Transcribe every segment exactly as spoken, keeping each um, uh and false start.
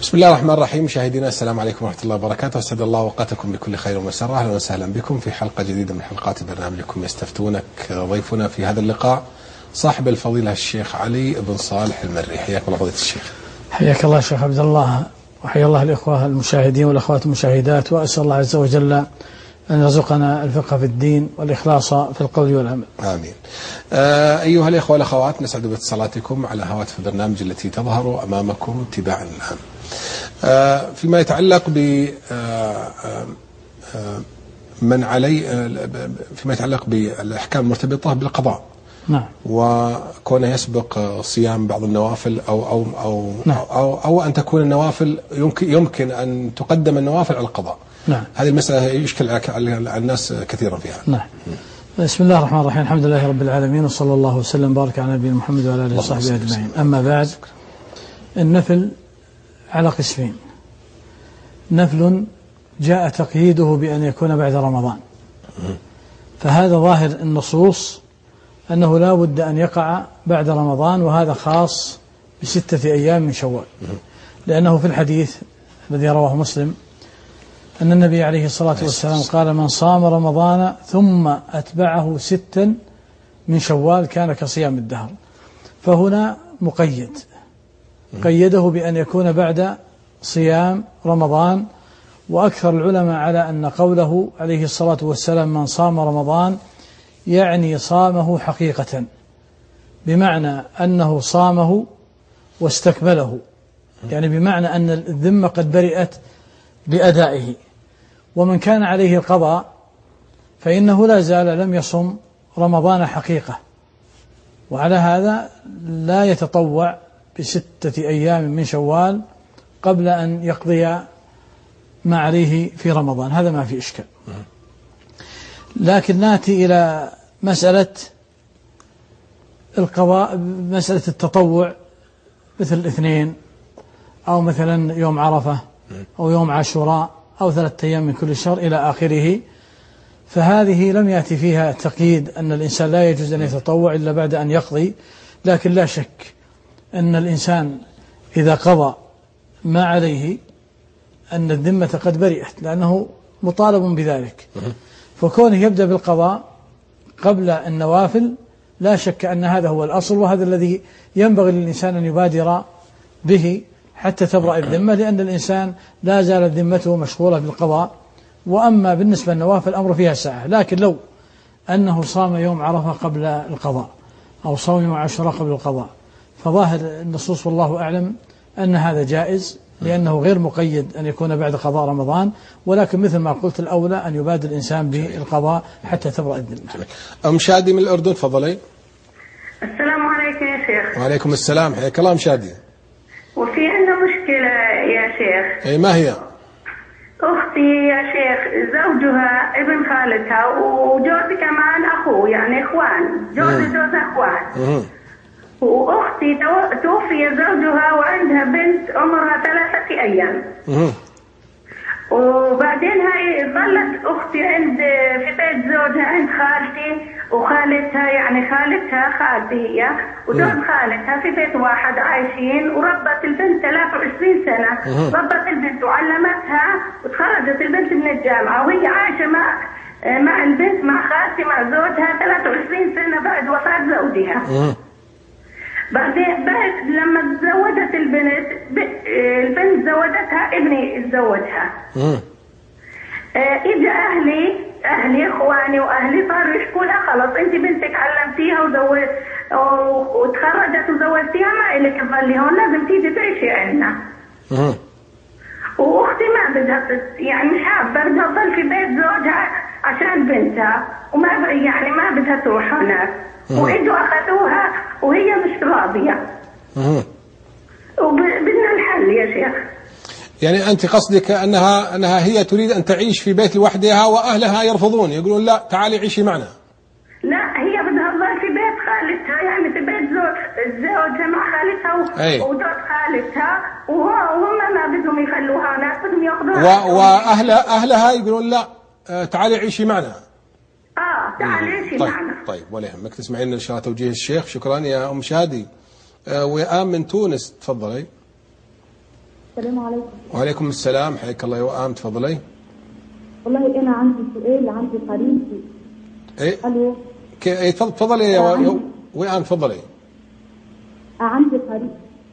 بسم الله الرحمن الرحيم. مشاهدينا السلام عليكم ورحمة الله وبركاته، أسعد الله أوقاتكم بكل خير ومسرة. أهلا وسهلا بكم في حلقة جديدة من حلقات برنامجكم يستفتونك. ضيفنا في هذا اللقاء صاحب الفضيلة الشيخ علي بن صالح المري. حياك الله فضيلة الشيخ. حياك الله شيخ عبد الله، وحيا الله الإخوة المشاهدين والأخوات المشاهدات، وأسأل الله عز وجل أن يرزقنا الفقه في الدين والإخلاص في القول والعمل. آمين. آه أيها الإخوة والأخوات، نسعد باتصالاتكم على هواتف البرنامج التي تظهر أمامكم تباعا الآن. آه فيما يتعلق ب آه آه من علي آه فيما يتعلق بالأحكام المرتبطة بالقضاء. نعم. وكونه يسبق صيام بعض النوافل أو أو أو, نعم. أو, أو, أو أن تكون النوافل يمكن يمكن أن تقدم النوافل على القضاء. نعم. هذه المسألة يشكل على الناس كثيرا فيها. نعم. بسم الله الرحمن الرحيم، الحمد لله رب العالمين، وصلى الله وسلم وبارك على نبينا محمد وعلى آله وصحبه أجمعين. أما بعد، النفل على قسمين: نفل جاء تقييده بأن يكون بعد رمضان، فهذا ظاهر النصوص أنه لا بد أن يقع بعد رمضان، وهذا خاص بستة أيام من شوال، لأنه في الحديث الذي رواه مسلم أن النبي عليه الصلاة والسلام قال: من صام رمضان ثم أتبعه ستا من شوال كان كصيام الدهر. فهنا مقيد، قيده بأن يكون بعد صيام رمضان. وأكثر العلماء على أن قوله عليه الصلاة والسلام من صام رمضان يعني صامه حقيقة، بمعنى أنه صامه واستكمله، يعني بمعنى أن الذمة قد برئت بأدائه. ومن كان عليه القضاء فإنه لا زال لم يصم رمضان حقيقة، وعلى هذا لا يتطوع بستة أيام من شوال قبل أن يقضي ما عليه في رمضان، هذا ما في إشكال. لكن نأتي إلى مسألة القضاء، مسألة التطوع، مثل الاثنين أو مثلا يوم عرفة أو يوم عاشوراء أو ثلاثة أيام من كل شهر إلى آخره، فهذه لم يأتي فيها تقييد أن الإنسان لا يجوز أن يتطوع إلا بعد أن يقضي. لكن لا شك أن الإنسان إذا قضى ما عليه أن الذمة قد برئت، لأنه مطالب بذلك. فكونه يبدأ بالقضاء قبل النوافل لا شك أن هذا هو الأصل، وهذا الذي ينبغي للإنسان أن يبادر به حتى تبرأ الذمة، لأن الإنسان لا زالت ذمته مشغولة بالقضاء. وأما بالنسبة للنوافل الأمر فيها ساعة. لكن لو أنه صام يوم عرفة قبل القضاء أو صام يوم عاشوراء قبل القضاء، فظاهر النصوص والله أعلم أن هذا جائز، لأنه غير مقيد أن يكون بعد قضاء رمضان. ولكن مثل ما قلت، الأولى أن يبادر الإنسان بالقضاء حتى تبرأ الذمة. أم شادي من الأردن، تفضلي. السلام عليكم يا شيخ. وعليكم السلام، حياك الله. أم شادي، وفي عندنا مشكلة يا شيخ. أي ما هي؟ أختي يا شيخ زوجها ابن خالتها وجوزي كمان أخوه، يعني إخوان، جوزي جوز إخوان. وأختي توفي زوجها وعندها بنت عمرها ثلاثة أيام. وبعدين هاي ظلت أختي عند في بيت زوجها عند خالتي وخالتها، يعني خالتها خالتي هي وجوز خالتها في بيت واحد عايشين. وربت البنت ثلاثة وعشرين سنة، ربت البنت وعلمتها، وتخرجت البنت من الجامعة وهي عايشة مع مع البنت مع خالتي مع زوجها ثلاثة وعشرين سنة بعد وفاة زوجها. بعدين بعد لما تزوجت البنت، البنت زوجتها ابني تزوجها. اه اجى اهلي اهلي اخواني واهلي صاروا يشكوا لها: خلص انت بنتك علمتيها وزوجت وتخرجت وزوجتيها، ما الك تظلي هون، لازم تيجي تعيشي عندنا. واختي ما بدها، يعني مش حابه، بدها تضل في بيت زوجها عشان بنتها، وما يعني ما بدها تروح هناك. واجوا اخذوها وهي مش راضيه. وبدنا الحل يا شيخ. يعني أنت قصدك أنها أنها هي تريد أن تعيش في بيت لوحدها وأهلها يرفضون، يقولون لا تعالي عيشي معنا؟ لا، هي بدها تظل في بيت خالتها، يعني في بيت زوج زوجها مع خالتها وزوج خالتها، وهم ما بدهم يخلوها هناك، بدهم ياخذوها. وأهل أهلها يقولون لا تعالي عيشي معنا. اه تعالي عيشي طيب معنا. طيب ولا يهمك، تسمعين إن شاء الله توجيه الشيخ. شكرا يا أم شادي. وآم من تونس، تفضلي. السلام عليكم. وعليكم السلام، حياك الله يا وئام، تفضلي. والله أنا عندي سؤال، عندي قريبتي. إيه؟ ألو. إيه تفضلي يا آه وئام، تفضلي. آه عندي قريب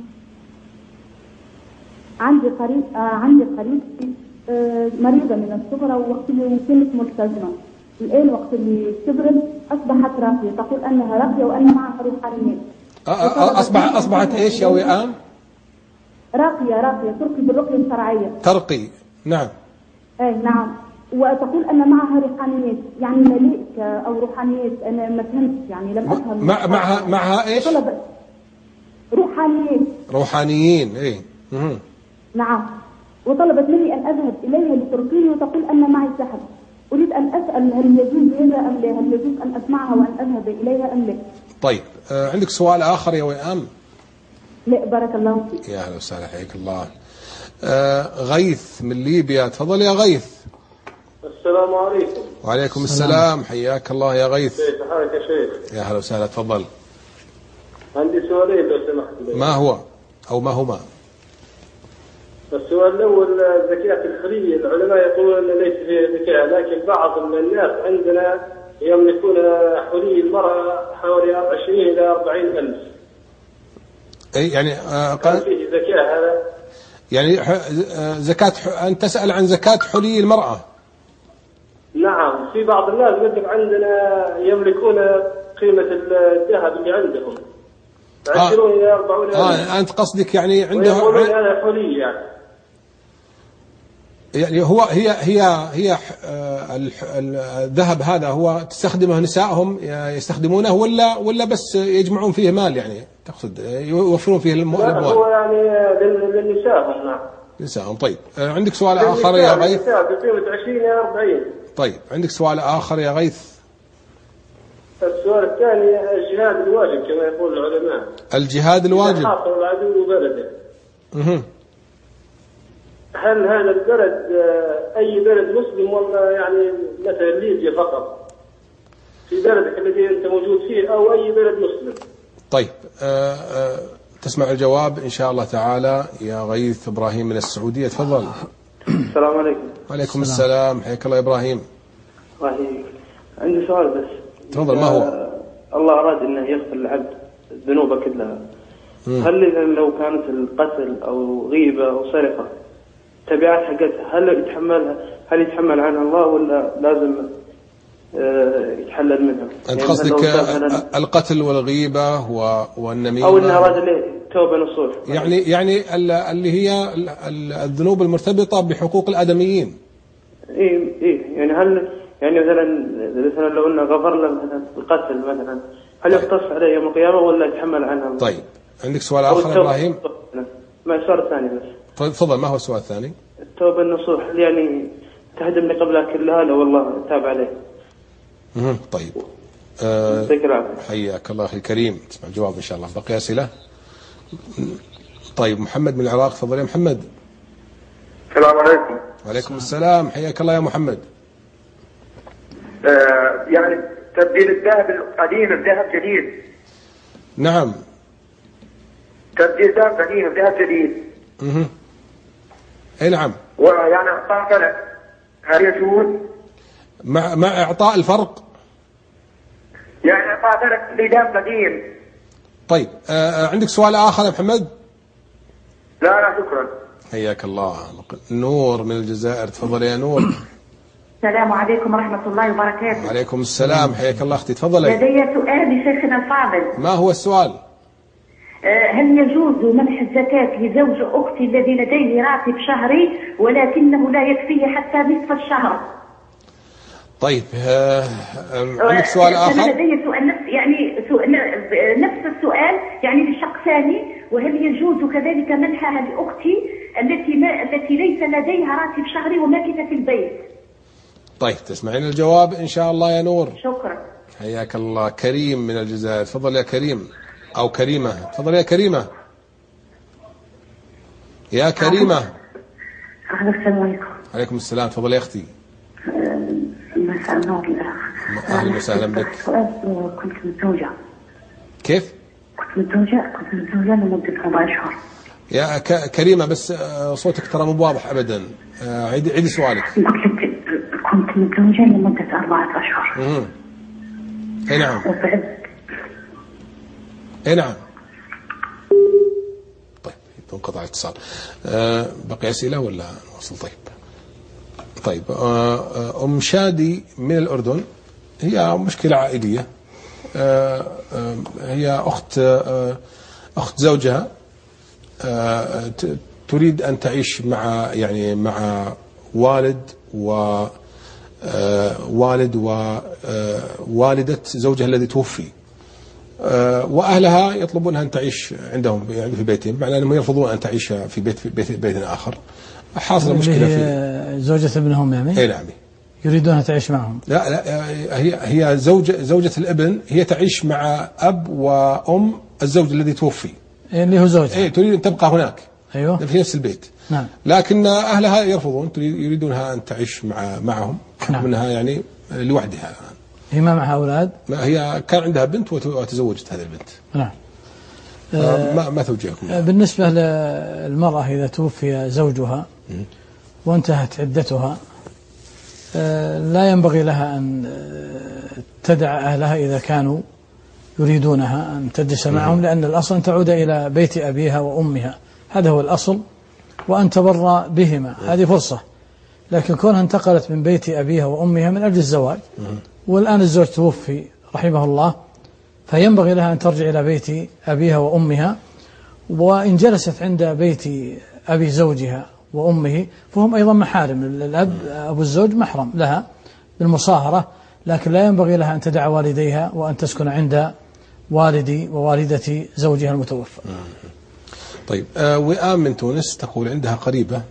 عندي قريب آه عندي قريبتي آه مريضة من الصغرى، ووقت اللي كانت ملتزمة، الآن وقت اللي كبرت أصبحت راقية، تقول أنها راقية وأن معها روحانيات. أصبح أصبحت إيش يا وئام؟ راقية راقية ترقي بالرقية الشرعية. ترقي، نعم. أي نعم، وتقول أن معها روحانيات، يعني ملائكة أو روحانيات، أنا ما فهمتش يعني لم أفهم. مع معها معها إيش؟ روحانيات. روحانيين، إيه. مه. نعم، وطلبت مني أن أذهب إليها لترقيني، وتقول أن معي سحر. أريد أن أسأل هل يجوز هذا أم لا؟ هل يجوز أن أسمعها وأن أذهب إليها أم لا؟ طيب، آه عندك سؤال آخر يا وئام؟ لا، بارك الله فيك. يا أهلا وسهلا، حياك الله. آه غيث من ليبيا، تفضل يا غيث. السلام عليكم. وعليكم السلام, السلام. حياك الله يا غيث. كيف حالك يا شيخ؟ يا أهلا وسهلا، تفضل. عندي سؤالين لو سمحت. ما هو أو ما هما؟ السؤال الأول، زكاة الحلي، العلماء يقولون أن ليس فيها زكاة، لكن بعض الناس عندنا يملكون حلي المرأة حوالي عشرين إلى أربعين ألف. أي يعني آه هل فيه زكاة هذا؟ يعني زكاة ح... أنت تسأل عن زكاة حلي المرأة؟ نعم، في بعض الناس مثل عندنا يملكون قيمة الذهب اللي عندهم عشرون إلى أربعون ألف. آه أنت قصدك يعني عندهم ويقولون هذا حلي يعني. يعني هو هي هي هي الذهب هذا هو تستخدمه نسائهم يستخدمونه ولا ولا بس يجمعون فيه مال، يعني تقصد يوفرون فيه الأموال؟ هو يعني للنساء. نعم، نسائهم. طيب، عندك سؤال آخر يا غيث؟ بقيمة عشرين إلى أربعين. طيب، عندك سؤال آخر يا غيث؟ السؤال الثاني، الجهاد الواجب كما يقول العلماء. الجهاد الواجب. حاصر العدو بلده. اها. هل هذا البلد أي بلد مسلم ولا يعني مثلا ليبيا فقط في بلدك الذي أنت موجود فيه، أو أي بلد مسلم؟ طيب، آه آه تسمع الجواب إن شاء الله تعالى يا غيث. إبراهيم من السعودية، تفضل. السلام عليكم. وعليكم السلام، حياك الله يا إبراهيم. وحيك. عندي سؤال بس. تفضل. ما هو؟ الله أراد أنه يغفر العبد ذنوبه كلها، م. هل لو كانت القتل أو غيبة أو سرقة تبعات حقتها، هل يتحملها هل يتحمل عنها الله ولا لازم يتحلل منها؟ أنت يعني قصدك القتل والغيبة والنميمة، أو أنها أراد له توبة نصوح، يعني يعني اللي هي الذنوب المرتبطة بحقوق الآدميين. إيه إيه يعني هل يعني مثلا مثلا لو أنه غفر له مثلا القتل مثلا، هل يقتص عليه يوم القيامة ولا يتحمل عنها الله؟ طيب، عندك سؤال آخر إبراهيم؟ ما السؤال الثاني بس. تفضل. ما هو السؤال الثاني؟ التوبة النصوح يعني تهدم لي قبلها كلها لو والله تاب عليه. اها. طيب، أه حياك الله أخي الكريم، تسمع الجواب إن شاء الله. بقي أسئلة؟ طيب، محمد من العراق، تفضل يا محمد. السلام عليكم. وعليكم السلام، حياك الله يا محمد. آه يعني تبديل الذهب القديم بذهب جديد. نعم، تبديل ذهب قديم بذهب جديد. اها. اي نعم. ويعني اعطاء فرق، هل يجوز؟ مع مع اعطاء الفرق، يعني اعطاء فرق لذهب قديم. طيب، آه عندك سؤال آخر يا محمد؟ لا لا شكرا. حياك الله. نور من الجزائر، تفضل يا نور. السلام عليكم ورحمة الله وبركاته. وعليكم السلام، حياك الله أختي، تفضلي. لدي سؤال لشيخنا الفاضل. ما هو السؤال؟ هل يجوز منح الزكاة لزوج أختي الذي لديه راتب شهري ولكنه لا يكفيه حتى نصف الشهر؟ طيب، آه عندك سؤال آخر؟ أنا لدي سؤال نفس يعني سؤال نفس السؤال يعني بشق ثاني، وهل يجوز كذلك منحها لأختي التي ما التي ليس لديها راتب شهري وماكثة في البيت؟ طيب، تسمعين الجواب إن شاء الله يا نور. شكرا. حياك الله. كريم من الجزائر، تفضل يا كريم. أو كريمة، تفضل يا كريمة. يا كريمة. السلام عليكم. عليكم السلام، تفضل يا أختي. مساء النور الأخ. أهلا وسهلا بك. كنت متزوجة. كيف؟ كنت متزوجة كنت متزوجة لمدة أربع أشهر. يا كريمة بس صوتك ترى مو واضح أبدا. عيدي عيدي سؤالك. قلت كنت متزوجة لمدة أربعة أشهر. امم اي نعم. وبعد اي نعم. طيب انقطع الاتصال. أه بقي أسئلة ولا نوصل؟ طيب طيب أه أم شادي من الأردن، هي مشكلة عائلية. أه أه هي أخت أه أخت زوجها، أه تريد أن تعيش مع يعني مع والد و والد ووالدة زوجها الذي توفي، وأهلها يطلبونها أن تعيش عندهم يعني في بيتهم، بمعنى أنهم يرفضون أن تعيش في بيت في بيت, بيت آخر. حاصل مشكلة في زوجة ابنهم يعني. أي نعم. يريدونها تعيش معهم. لا لا هي هي زوجة زوجة الابن، هي تعيش مع أب وأم الزوج الذي توفي اللي هو زوجها. أي تريد أن تبقى هناك. أيوه. في نفس البيت. نعم. لكن أهلها يرفضون، يريدونها أن تعيش مع معهم، نعم. منها يعني لوحدها. هي ما معها أولاد؟ ما هي كان عندها بنت وتزوجت هذه البنت. نعم. آه ما ما توجيهكم؟ بالنسبة للمرأة إذا توفي زوجها وانتهت عدتها، لا ينبغي لها أن تدع أهلها إذا كانوا يريدونها أن تجلس معهم، لأن الأصل أن تعود إلى بيت أبيها وأمها، هذا هو الأصل، وأن تبر بهما، هذه فرصة. لكن كونها انتقلت من بيت أبيها وأمها من أجل الزواج، والآن الزوج توفي رحمه الله، فينبغي لها أن ترجع إلى بيت أبيها وأمها. وإن جلست عند بيت أبي زوجها وأمه فهم أيضا محارم، الأب أبو الزوج محرم لها بالمصاهرة، لكن لا ينبغي لها أن تدع والديها وأن تسكن عند والدي ووالدة زوجها المتوفى. طيب آه وئام من تونس تقول عندها قريبة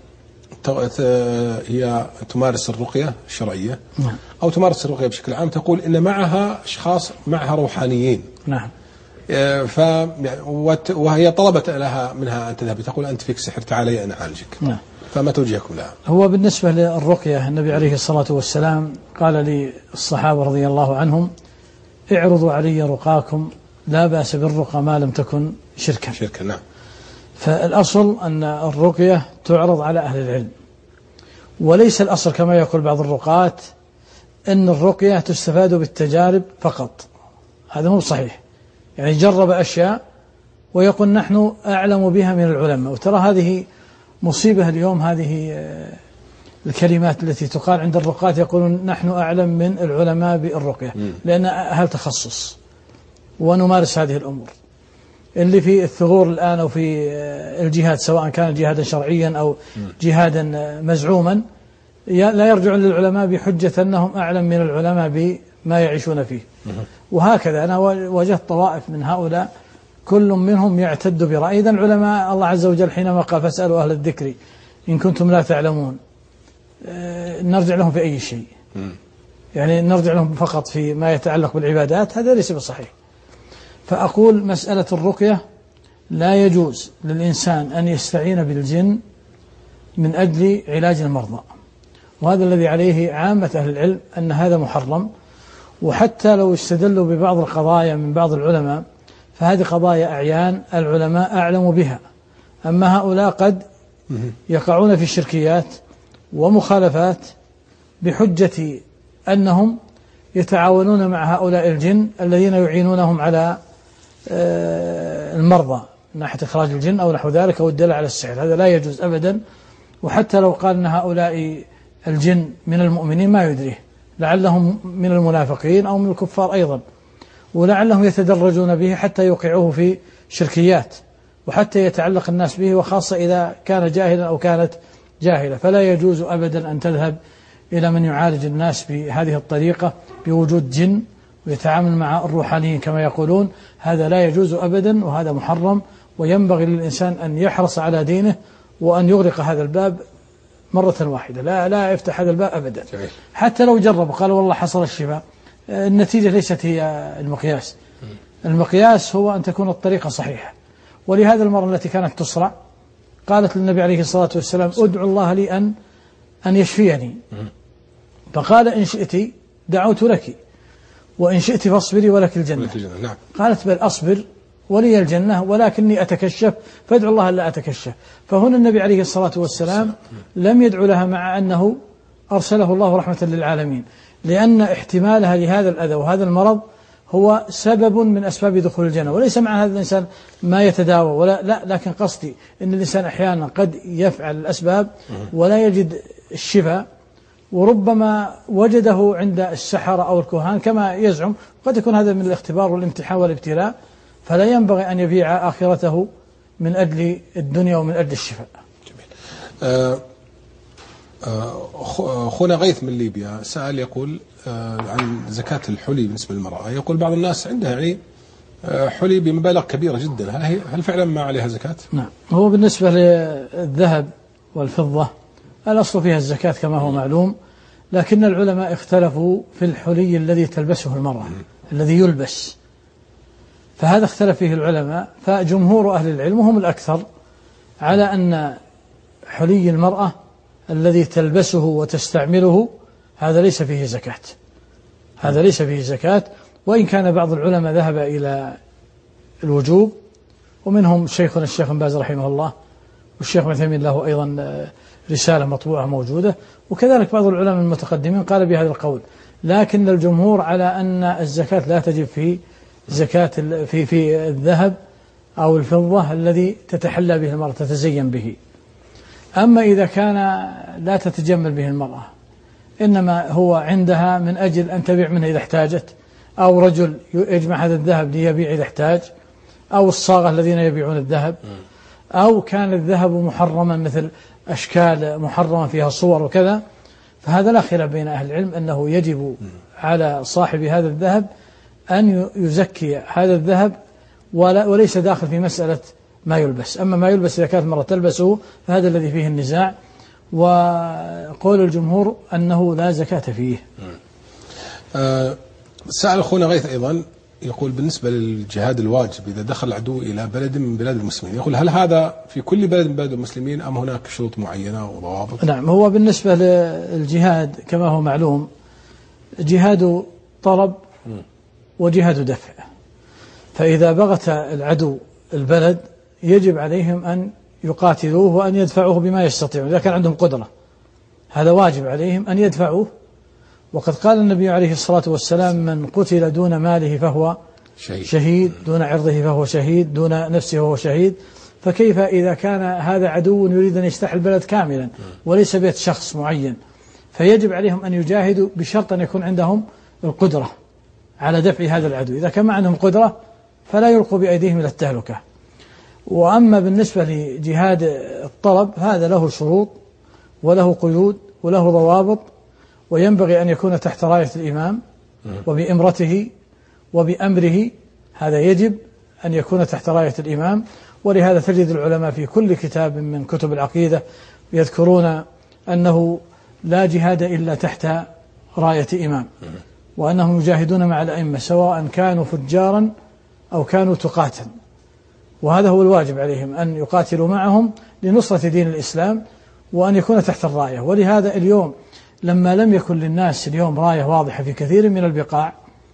هي تمارس الرقية الشرعية. نعم. أو تمارس الرقية بشكل عام، تقول إن معها أشخاص معها روحانيين. نعم. آه ف وهي طلبت لها منها أن تذهب، تقول أنت فيك سحر تعالي أنا أعالجك. نعم. فما توجيهكم لها؟ هو بالنسبة للرقية النبي عليه الصلاة والسلام قال للصحابة رضي الله عنهم: اعرضوا علي رقاكم لا بأس بالرقى ما لم تكن شركا. شركا نعم. فالأصل أن الرقية تعرض على أهل العلم، وليس الأصل كما يقول بعض الرقاة أن الرقية تستفاد بالتجارب فقط، هذا مو صحيح. يعني جرب أشياء ويقول نحن أعلم بها من العلماء، وترى هذه مصيبة اليوم، هذه الكلمات التي تقال عند الرقاة يقولون نحن أعلم من العلماء بالرقية، لأن أهل تخصص ونمارس هذه الأمور. اللي في الثغور الآن أو في الجهاد سواء كان جهادا شرعيا أو جهادا مزعوما لا يرجعون للعلماء بحجة أنهم أعلم من العلماء بما يعيشون فيه. وهكذا أنا وجدت طوائف من هؤلاء كل منهم يعتد برأي. إذن العلماء الله عز وجل حينما قال فاسألوا أهل الذكر إن كنتم لا تعلمون، نرجع لهم في أي شيء، يعني نرجع لهم فقط في ما يتعلق بالعبادات، هذا ليس بصحيح. فأقول مسألة الرقية لا يجوز للإنسان أن يستعين بالجن من أجل علاج المرضى، وهذا الذي عليه عامة أهل العلم أن هذا محرم. وحتى لو استدلوا ببعض القضايا من بعض العلماء فهذه قضايا أعيان العلماء أعلم بها، أما هؤلاء قد يقعون في شركيات ومخالفات بحجة أنهم يتعاونون مع هؤلاء الجن الذين يعينونهم على المرضى من ناحية إخراج الجن أو نحو ذلك أو الدلالة على السحر، هذا لا يجوز أبدا. وحتى لو قال أن هؤلاء الجن من المؤمنين ما يدريه، لعلهم من المنافقين أو من الكفار أيضا، ولعلهم يتدرجون به حتى يوقعوه في شركيات وحتى يتعلق الناس به، وخاصة إذا كان جاهلا أو كانت جاهلة. فلا يجوز أبدا أن تذهب إلى من يعالج الناس بهذه الطريقة بوجود جن ويتعامل مع الروحانيين كما يقولون، هذا لا يجوز أبدا وهذا محرم. وينبغي للإنسان أن يحرص على دينه وأن يغلق هذا الباب مرة واحدة، لا لا يفتح هذا الباب أبدا. حتى لو جرب وقال والله حصل الشفاء، النتيجة ليست هي المقياس. المقياس هو أن تكون الطريقة صحيحة. ولهذا المرة التي كانت تصرع قالت للنبي عليه الصلاة والسلام ادعو الله لي أن أن يشفيني، فقال إن شئت دعوت لك وإن شئت فاصبري ولك الجنة. نعم. قالت بل أصبر ولي الجنة ولكني أتكشف فادعوا الله ألا أتكشف. فهنا النبي عليه الصلاة والسلام لم يدعو لها مع أنه أرسله الله رحمة للعالمين، لأن احتمالها لهذا الأذى وهذا المرض هو سبب من أسباب دخول الجنة، وليس مع هذا الإنسان ما يتداوى ولا لا، لكن قصدي أن الإنسان أحيانا قد يفعل الأسباب ولا يجد الشفاء، وربما وجده عند السحرة أو الكهان كما يزعم، قد يكون هذا من الاختبار والامتحان والابتلاء، فلا ينبغي أن يبيع آخرته من أجل الدنيا ومن أجل الشفاء. جميل. آه أخونا غيث من ليبيا سأل يقول عن زكاة الحلي بالنسبة للمرأة. يقول بعض الناس عندها يعني حلي بمبالغ كبيرة جدا، هل هي هل فعلا ما عليها زكاة؟ نعم، هو بالنسبة للذهب والفضة الأصل فيها الزكاة كما هو معلوم، لكن العلماء اختلفوا في الحلي الذي تلبسه المرأة الذي يلبس، فهذا اختلف فيه العلماء. فجمهور أهل العلم هم الأكثر على أن حلي المرأة الذي تلبسه وتستعمله هذا ليس فيه زكاة، هذا ليس فيه زكاة، وإن كان بعض العلماء ذهب إلى الوجوب، ومنهم شيخنا الشيخ بن باز رحمه الله، والشيخ ابن عثيمين له أيضا رسالة مطبوعة موجودة، وكذلك بعض العلماء المتقدمين قال بهذا القول، لكن الجمهور على أن الزكاة لا تجب في زكاة في في الذهب أو الفضة الذي تتحلى به المرأة تتزين به. أما إذا كان لا تتجمل به المرأة، إنما هو عندها من أجل أن تبيع منه إذا احتاجت، أو رجل يجمع هذا الذهب ليبيع إذا احتاج، أو الصاغة الذين يبيعون الذهب، أو كان الذهب محرما مثل أشكال محرمة فيها صور وكذا، فهذا لا خلاف بين أهل العلم أنه يجب على صاحب هذا الذهب أن يزكي هذا الذهب، وليس داخل في مسألة ما يلبس. أما ما يلبس إذا كانت المرأة تلبسه فهذا الذي فيه النزاع، وقول الجمهور أنه لا زكاة فيه. أه سأل أخونا غيث أيضا يقول بالنسبة للجهاد الواجب إذا دخل العدو إلى بلد من بلاد المسلمين، يقول هل هذا في كل بلد من بلاد المسلمين أم هناك شروط معينة وضوابط؟ نعم، هو بالنسبة للجهاد كما هو معلوم جهاد طلب وجهاد دفع، فإذا بغت العدو البلد يجب عليهم أن يقاتلوه وأن يدفعوه بما يستطيعون إذا كان عندهم قدرة، هذا واجب عليهم أن يدفعوه. وقد قال النبي عليه الصلاة والسلام من قتل دون ماله فهو شهيد, شهيد دون عرضه فهو شهيد، دون نفسه فهو شهيد. فكيف إذا كان هذا عدو يريد أن يجتاح البلد كاملا وليس بيت شخص معين؟ فيجب عليهم أن يجاهدوا بشرط أن يكون عندهم القدرة على دفع هذا العدو، إذا كان ما عندهم قدرة فلا يلقوا بأيديهم إلى التهلكة. وأما بالنسبة لجهاد الطلب هذا له شروط وله قيود وله ضوابط، وينبغي أن يكون تحت راية الإمام وبإمرته وبأمره، هذا يجب أن يكون تحت راية الإمام. ولهذا تجد العلماء في كل كتاب من كتب العقيدة يذكرون أنه لا جهاد إلا تحت راية إمام، وأنهم يجاهدون مع الأئمة سواء كانوا فجارا أو كانوا تقاتا، وهذا هو الواجب عليهم أن يقاتلوا معهم لنصرة دين الإسلام وأن يكون تحت الراية. ولهذا اليوم لما لم يكن للناس اليوم راية واضحة في كثير من البقاع،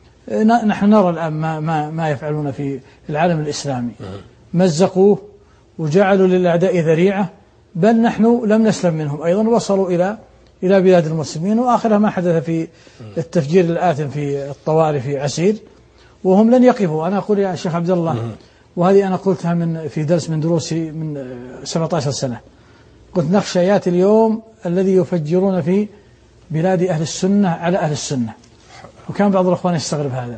نحن نرى الآن ما, ما, ما يفعلون في العالم الإسلامي، مزقوه وجعلوا للأعداء ذريعة، بل نحن لم نسلم منهم أيضا، وصلوا إلى إلى بلاد المسلمين، وآخرها ما حدث في التفجير الآثم في الطوارئ في عسير، وهم لن يقفوا. أنا أقول يا شيخ عبد الله، وهذه أنا قلتها من في درس من دروسي من سبعة عشر سنة، قلت نخشى يأتي اليوم الذي يفجرون في بلاد أهل السنة على أهل السنة، وكان بعض الأخوان يستغرب هذا.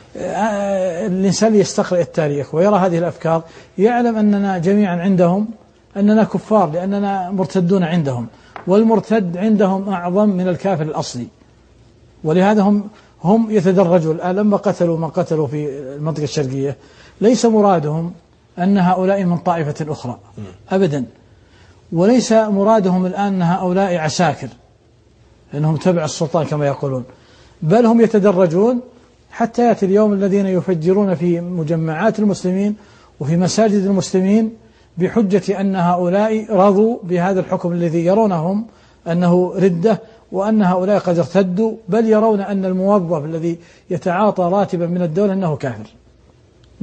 الإنسان يستقرأ التاريخ ويرى هذه الأفكار يعلم أننا جميعا عندهم أننا كفار، لأننا مرتدون عندهم، والمرتد عندهم أعظم من الكافر الأصلي. ولهذا هم هم يتدرجون الآن. لما قتلوا من قتلوا في المنطقة الشرقية ليس مرادهم أن هؤلاء من طائفة أخرى أبدا، وليس مرادهم الآن أن هؤلاء عساكر لأنهم تبع السلطان كما يقولون، بل هم يتدرجون حتى يأتي اليوم الذين يفجرون في مجمعات المسلمين وفي مساجد المسلمين بحجة أن هؤلاء رضوا بهذا الحكم الذي يرونهم أنه ردة، وأن هؤلاء قد ارتدوا، بل يرون أن الموظف الذي يتعاطى راتبا من الدولة أنه كافر.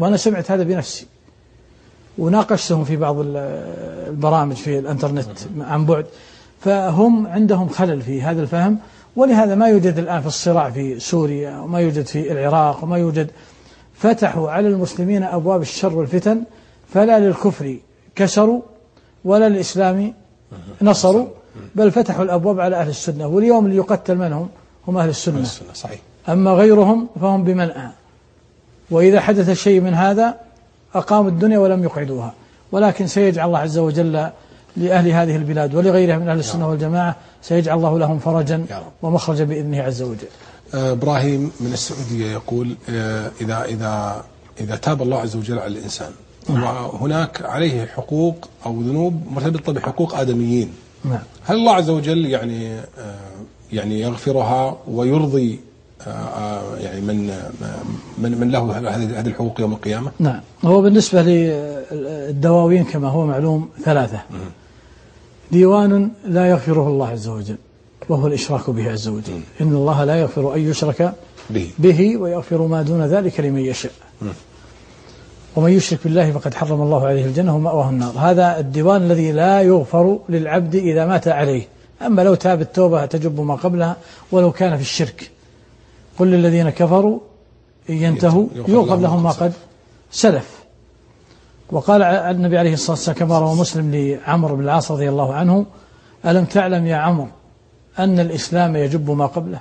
وأنا سمعت هذا بنفسي وناقشتهم في بعض البرامج في الانترنت عن بعد، فهم عندهم خلل في هذا الفهم، ولهذا ما يوجد الآن في الصراع في سوريا وما يوجد في العراق وما يوجد. فتحوا على المسلمين أبواب الشر والفتن، فلا للكفر كسروا ولا للإسلام نصروا، بل فتحوا الأبواب على أهل السنة، واليوم اللي يقتل منهم هم أهل السنة. صحيح. أما غيرهم فهم بمنأى، وإذا حدث شيء من هذا أقاموا الدنيا ولم يقعدوها. ولكن سيجعل الله عز وجل لأهل هذه البلاد ولغيرها من أهل السنة والجماعة سيجعل الله لهم فرجا ومخرجا بإذنه عز وجل. إبراهيم من السعودية يقول إذا إذا إذا تاب الله عز وجل على الإنسان وهناك عليه حقوق أو ذنوب مرتبطة بحقوق آدميين، هل الله عز وجل يعني يعني يغفرها ويرضي يعني من من من له هذه الحقوق يوم القيامة؟ نعم. هو بالنسبة للدواوين كما هو معلوم ثلاثة: ديوان لا يغفره الله عز وجل وهو الإشراك به عز وجل، إن الله لا يغفر أن يشرك به, به ويغفر ما دون ذلك لمن يشاء، ومن يشرك بالله فقد حرم الله عليه الجنة ومأواه النار. هذا الديوان الذي لا يغفر للعبد إذا مات عليه، أما لو تاب التوبة تجب ما قبلها ولو كان في الشرك. قل للذين كفروا إن ينتهوا يغفر لهم ما قد سلف. وقال النبي عليه الصلاة والسلام كما روى مسلم لعمرو بن العاص رضي الله عنه: ألم تعلم يا عمرو أن الإسلام يجب ما قبله؟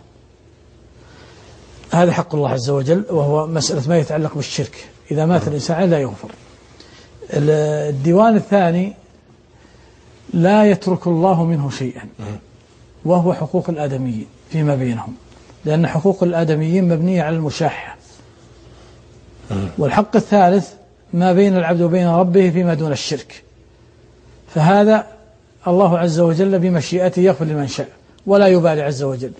هذا حق الله عز وجل، وهو مسألة ما يتعلق بالشرك، إذا مات الإنسان لا يغفر. الديوان الثاني لا يترك الله منه شيئا، وهو حقوق الآدميين فيما بينهم، لأن حقوق الآدميين مبنية على المشاحة. والحق الثالث ما بين العبد وبين ربه فيما دون الشرك، فهذا الله عز وجل بمشيئته يغفر لمن شاء ولا يبالي عز وجل.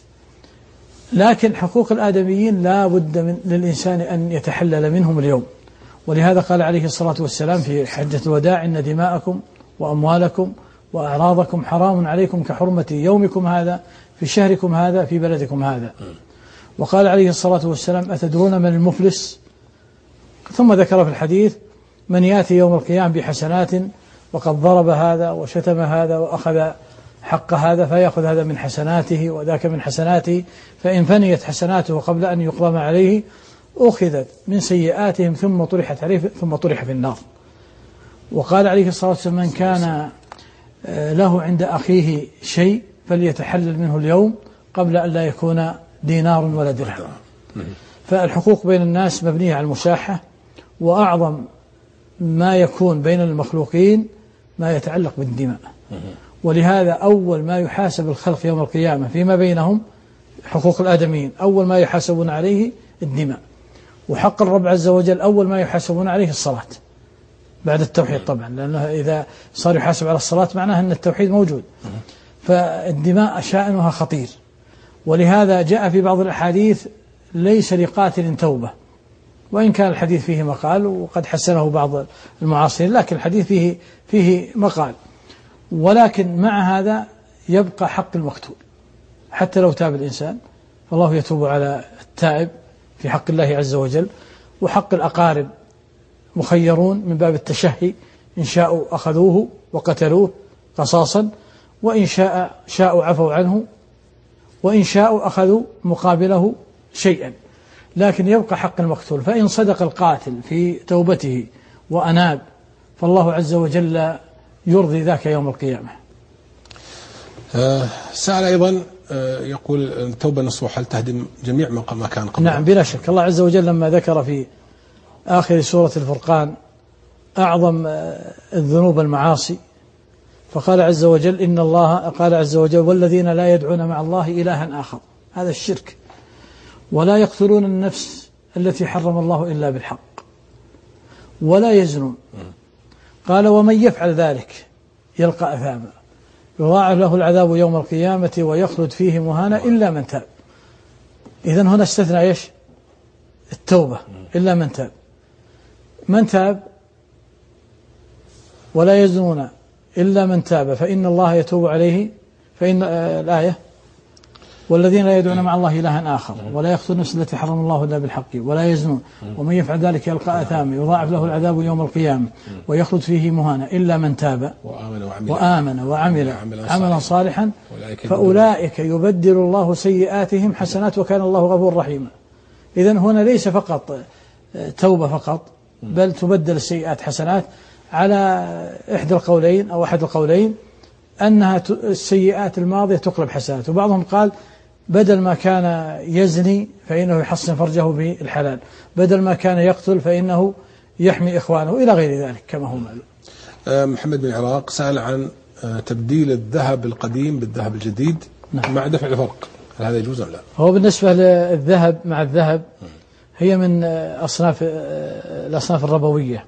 لكن حقوق الآدميين لا بد من للإنسان أن يتحلل منهم اليوم، ولهذا قال عليه الصلاة والسلام في حجة الوداع: إن دماءكم وأموالكم وأعراضكم حرام عليكم كحرمة يومكم هذا في شهركم هذا في بلدكم هذا. وقال عليه الصلاة والسلام: أتدرون من المفلس؟ ثم ذكر في الحديث: من يأتي يوم القيامة بحسنات وقد ضرب هذا وشتم هذا وأخذ حق هذا فيأخذ هذا من حسناته وذاك من حسناته، فإن فنيت حسناته قبل أن يقضم عليه أخذت من سيئاتهم ثم طرحت عليه ثم طرح في النار. وقال عليه الصلاة والسلام: من كان له عند أخيه شيء فليتحلل منه اليوم قبل أن لا يكون دينار ولا درهم. فالحقوق بين الناس مبنية على المشاحة، وأعظم ما يكون بين المخلوقين ما يتعلق بالدماء، ولهذا أول ما يحاسب الخلق يوم القيامة فيما بينهم حقوق الآدميين، أول ما يحاسبون عليه الدماء. وحق الرب عز وجل أول ما يحاسبون عليه الصلاة بعد التوحيد طبعا، لأنه إذا صار يحاسب على الصلاة معناه أن التوحيد موجود. فالدماء شأنها خطير، ولهذا جاء في بعض الأحاديث: ليس لقاتل توبة، وإن كان الحديث فيه مقال وقد حسنه بعض المعاصرين، لكن الحديث فيه فيه مقال. ولكن مع هذا يبقى حق المقتول حتى لو تاب الإنسان، فالله يتوب على التائب في حق الله عز وجل. وحق الأقارب مخيرون من باب التشهي، إن شاءوا أخذوه وقتلوه قصاصا، وإن شاء شاءوا عفوا عنه، وإن شاءوا أخذوا مقابله شيئا. لكن يبقى حق المقتول، فإن صدق القاتل في توبته وأناب فالله عز وجل يرضي ذاك يوم القيامة. آه سأل أيضا آه يقول: التوبة نصوح هل تهدم جميع ما كان قبل؟ نعم بلا شك. الله عز وجل لما ذكر في آخر سورة الفرقان أعظم آه الذنوب المعاصي، فقال عز وجل: إن الله قال عز وجل: والذين لا يدعون مع الله إلها آخر، هذا الشرك، ولا يقتلون النفس التي حرم الله إلا بالحق، ولا يزنون. قال: ومن يفعل ذلك يلقى أثاما يضاعف له العذاب يوم القيامة ويخلد فيه مهانا إلا من تاب. إذن هنا استثنى إيش؟ التوبة، إلا من تاب. من تاب ولا يزنون إلا من تاب فإن الله يتوب عليه، فإن آه الآية والذين لا يدعون مع الله إلها آخر ولا يقتلون النفس التي حرم الله إلا بالحق ولا يزنون ومن يفعل ذلك يلقى أثاما يضاعف له العذاب يوم القيامة ويخلد فيه مهانا إلا من تاب وآمن وعمل, وآمن وعمل عملا صالحا أولئك فأولئك يبدل الله سيئاتهم حسنات وكان الله غفور رحيما. إذن هنا ليس فقط توبة فقط بل تبدل السيئات حسنات على إحدى القولين أو أحد القولين أنها السيئات الماضية تقلب حسنات. وبعضهم قال بدل ما كان يزني فإنه يحصن فرجه بالحلال بدل ما كان يقتل فإنه يحمي إخوانه إلى غير ذلك كما هو معلوم. محمد بن العراق سأل عن تبديل الذهب القديم بالذهب الجديد نعم. مع دفع الفرق، هل هذا يجوز أم لا؟ هو بالنسبة للذهب مع الذهب هي من أصناف الأصناف الربوية،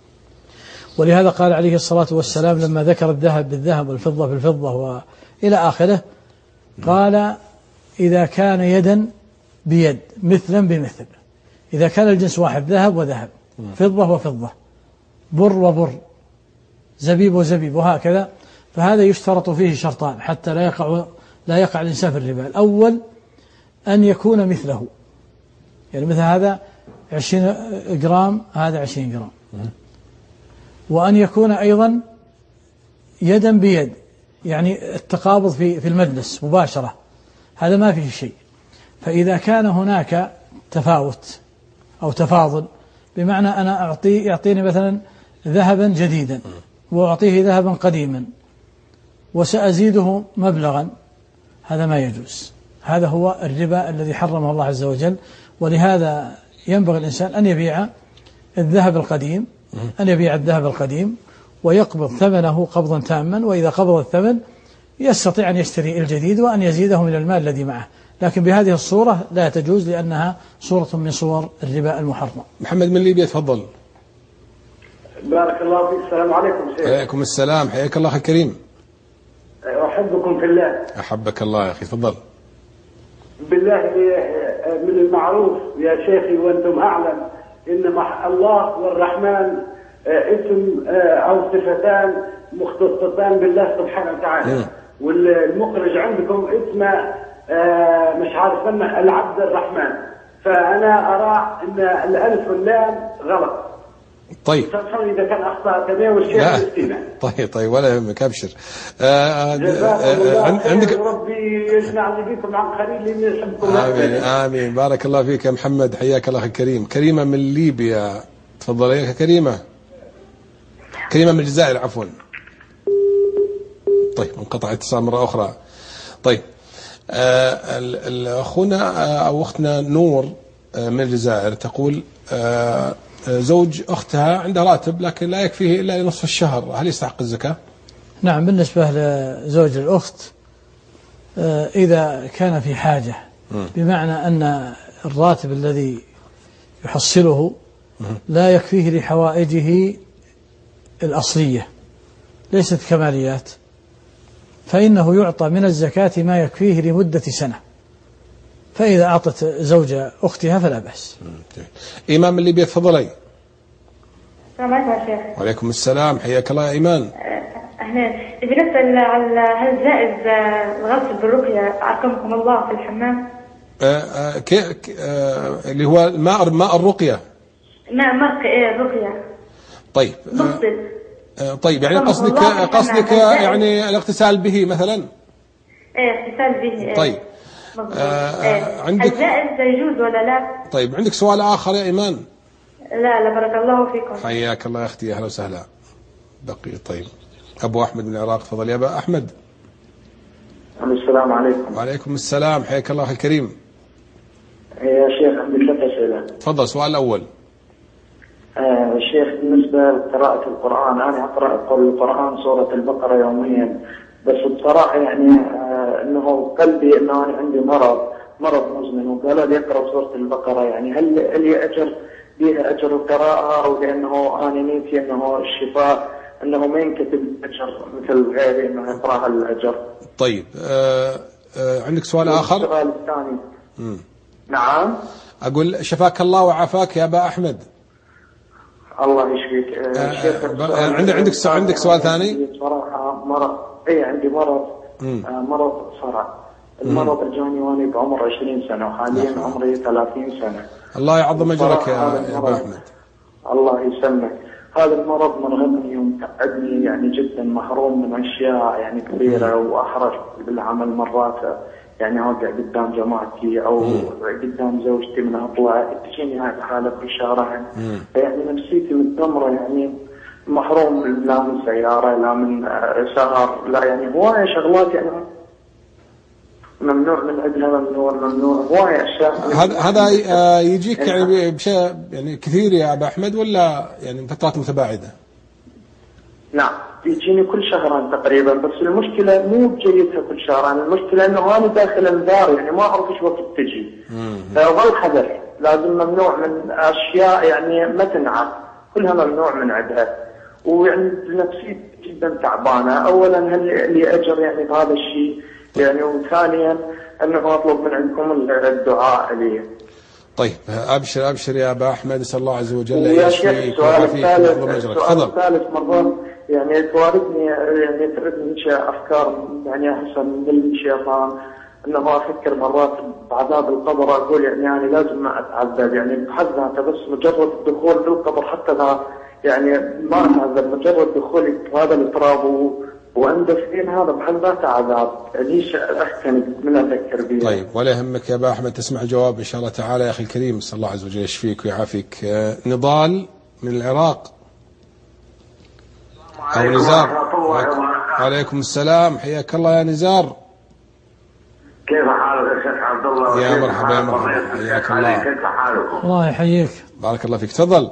ولهذا قال عليه الصلاة والسلام لما ذكر الذهب بالذهب والفضة بالفضة وإلى آخره قال إذا كان يدا بيد مثلا بمثل، إذا كان الجنس واحد ذهب وذهب فضة وفضة بر وبر زبيب وزبيب وهكذا، فهذا يشترط فيه شرطان حتى لا يقع لا يقع الإنسان في الربا. الأول أن يكون مثله، يعني مثل هذا عشرين جرام هذا عشرين جرام، وأن يكون أيضا يدا بيد يعني التقابض في في المجلس مباشرة، هذا ما فيه شيء. فإذا كان هناك تفاوت أو تفاضل بمعنى أنا أعطي يعطيني مثلا ذهبا جديدا وأعطيه ذهبا قديما وسأزيده مبلغا، هذا ما يجوز، هذا هو الربا الذي حرمه الله عز وجل. ولهذا ينبغي الإنسان أن يبيع الذهب القديم أن يبيع الذهب القديم ويقبض ثمنه قبضا تاما، وإذا قبض الثمن يستطيع أن يشتري الجديد وأن يزيده من المال الذي معه، لكن بهذه الصورة لا تجوز لأنها صورة من صور الربا المحرم. محمد من ليبيا تفضل. بارك الله فيك. السلام عليكم سيدي. عليكم السلام، حياك الله أخي الكريم. أحبكم في الله. أحبك الله يا أخي، تفضل. بالله من المعروف يا شيخي وأنتم أعلم إن الله والرحمن اسم أو صفتان مختصتان بالله سبحانه وتعالى، والمخرج عندكم اسمه مش عارف منه العبد الرحمن، فأنا أرى إن الألف واللام غلط. طيب إذا كان أخطأت أنا والشيخ يستمع. طيب طيب ولا يهمك، أبشر. عندك ربي يجمعني بكم عن قريب لأني أحبكم. آمين آمين، بارك الله فيك يا محمد، حياك الله أخي الكريم. كريمة من ليبيا تفضل يا كريمة. كريمة من الجزائر عفوا. طيب انقطع اتصال مرة أخرى. طيب أخونا أو أختنا نور من الجزائر تقول زوج أختها عنده راتب لكن لا يكفيه إلا لنصف الشهر، هل يستحق الزكاة؟ نعم، بالنسبة لزوج الأخت إذا كان في حاجة بمعنى أن الراتب الذي يحصله لا يكفيه لحوائجه الأصلية ليست كماليات، فإنه يعطى من الزكاة ما يكفيه لمدة سنة، فإذا أعطت زوج أختها فلا بأس. إيمان من ليبيا تفضلي. السلام عليكم يا شيخ. وعليكم السلام، حياك الله يا إيمان. أهلا، بنسأل على هل جائز الغسل بالرقية أعقمكم الله في الحمام؟ آه آه كي آه اللي هو ماء ماء الرقية. ماء مرق إيه الرقية. طيب مغسل. آه قصدك يعني قصدك قصدك يعني الاغتسال به مثلا؟ إيه اغتسال به. إيه. طيب. آه إيه. عندك الجائز يجوز ولا لا؟ طيب عندك سؤال آخر يا إيمان؟ لا لا، بارك الله فيكم. حياك الله يا أختي، أهلا وسهلا. بقي طيب أبو أحمد من العراق تفضل يا أبا أحمد. السلام عليكم. وعليكم السلام، حياك الله أخي الكريم. يا شيخ عندي ثلاث أسئلة. تفضل. السؤال الأول. آه شيخ بالنسبة لقراءة القرآن، أنا أقرأ القرآن سورة البقرة يوميا، بس بصراحة يعني آه إنه قلبي إنه أنا عندي مرض مرض مزمن، وقالوا لي أقرأ سورة البقرة، يعني هل لي أجر بها أجر القراءة أو لأنه أنا نيتي إنه الشفاء أنه ما ينكتب أجر مثل غيري إنه يقرأها الأجر؟ طيب آه آه عندك سؤال آخر؟ السؤال الثاني. مم. نعم. أقول شفاك الله وعافاك يا أبا أحمد. الله يشفيك. آه عندك عندك عندك سؤال ثاني؟ صراحة مرض، أي عندي مرض آه مرض صرع، المرض اجاني وانا بعمر عشرين سنة وحاليا عمري ثلاثين سنة. الله يعظم اجرك يا ابو احمد. الله يسلمك. هذا المرض مرهقني ومتعبني يعني جدا، محروم من اشياء يعني كثيره، واحرج بالعمل مرات يعني اوقع قدام جماعتي او مم. قدام زوجتي من اطلع تجيني هاي الحاله كل شهرين، يعني نفسيتي متدمره، يعني محروم لا من سياره لا من سهر لا يعني هوايه شغلات يعني ممنوع من عندها، ممنوع ممنوع هوايه اشياء. هذا هذا يجيك يعني بشيء يعني كثير يا ابو احمد ولا يعني فترات متباعده؟ نعم يجيني كل شهرين تقريبا، بس المشكله مو بجيتها كل شهرين، المشكله انه انا داخل انذار يعني ما اعرف ايش وقت تجي. فظل حذر، لازم ممنوع من اشياء يعني ما تنعاد، كلها ممنوع من عندها، ويعني نفسيتي جدا تعبانه. اولا هل لي اجر يعني بهذا الشيء يعني، وثانيا انه اطلب من عندكم الدعاء لي. طيب ابشر ابشر يا ابا احمد، اسال الله عز وجل يشفيك ويعافيك. السؤال الثالث مرات يعني تواردني يعني تردني افكار يعني احسن من الشيطان، انه افكر مرات بعذاب القبر، اقول يعني انا لازم ما اتعذب يعني بحد ذاته، بس مجرد الدخول بالقبر حتى ذا يعني ما اتعذب، مجرد دخولي هذا التراب واندفين هذا بحد ذاته عذاب، ليش احسن من افكر به. طيب ولا يهمك يا ابا احمد، تسمع الجواب ان شاء الله تعالى يا اخي الكريم، نسال الله عز وجل يشفيك ويعافيك. نضال من العراق أو نزار. وعليكم السلام، حياك الله يا نزار. كيف حالك يا شيخ عبد الله؟ يا مرحبا يا مرحبا، حياك الله. كيف حالكم؟ الله يحييك. بارك الله فيك، تفضل.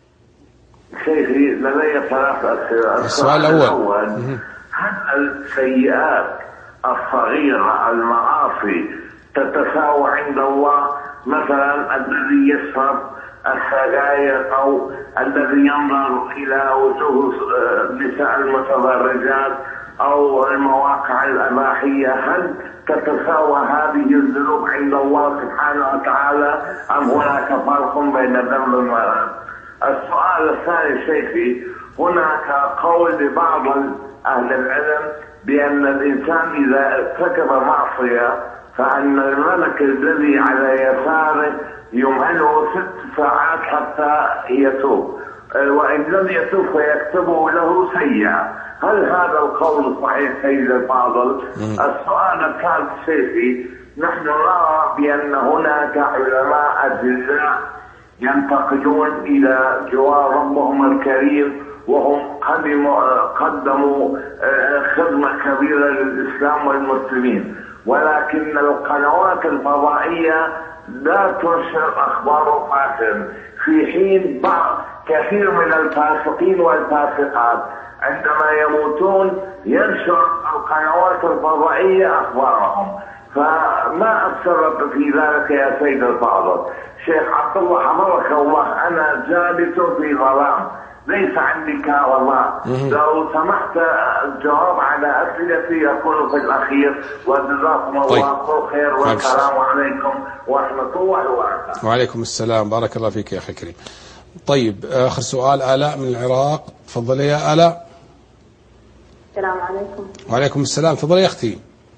سيدي لدي ثلاث أسئلة. السؤال الأول، هل السيئات الصغيرة المعاصي تتساوى عند الله؟ مثلا الذي يشرب السجاير او الذي ينظر الى وجوه نساء المتبرجات او المواقع الاباحيه، هل تتساوى هذه الذنوب عند الله سبحانه وتعالى ام هناك فرق بين ذنب وذنب؟ السؤال الثاني شيخي، هناك قول لبعض اهل العلم بان الانسان اذا ارتكب معصيه فان الملك الذي على يساره يمهله ست ساعات حتى يتوب، وإن لم يتوب فيكتبه له سيئة. هل هذا القول صحيح سيد الفاضل؟ السؤال الثالث شيخي، نحن نرى بأن هناك علماء أجلاء ينتقلون إلى جوار ربهم الكريم، وهم قدموا, قدموا خدمة كبيرة للإسلام والمسلمين، ولكن القنوات الفضائية لا تنشر اخبار فاسد، في حين بعض كثير من الفاسقين والفاسقات عندما يموتون ينشر القنوات الفضائيه اخبارهم. فما السبب في ذلك يا سيد الفاضل؟ شيخ عبد الله حفظك الله، انا جالس في ظلام ليس عندي كهرباء، لو سمحت الجواب على اسئلتي يكون في الاخير، وجزاكم الله كل خير، والسلام عليكم ورحمه الله وبركاته. وعليكم السلام، بارك الله فيك يا اخي الكريم. طيب اخر سؤال، آلاء من العراق، تفضلي يا آلاء. السلام عليكم. وعليكم السلام، تفضلي يا اختي.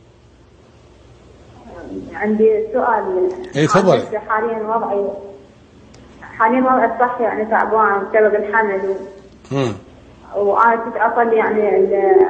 عندي سؤال. اي تفضلي. حاليا وضعي حاليا وضعي الصحي يعني تعبان بسبب الحمل، امم وانا كنت اصلي يعني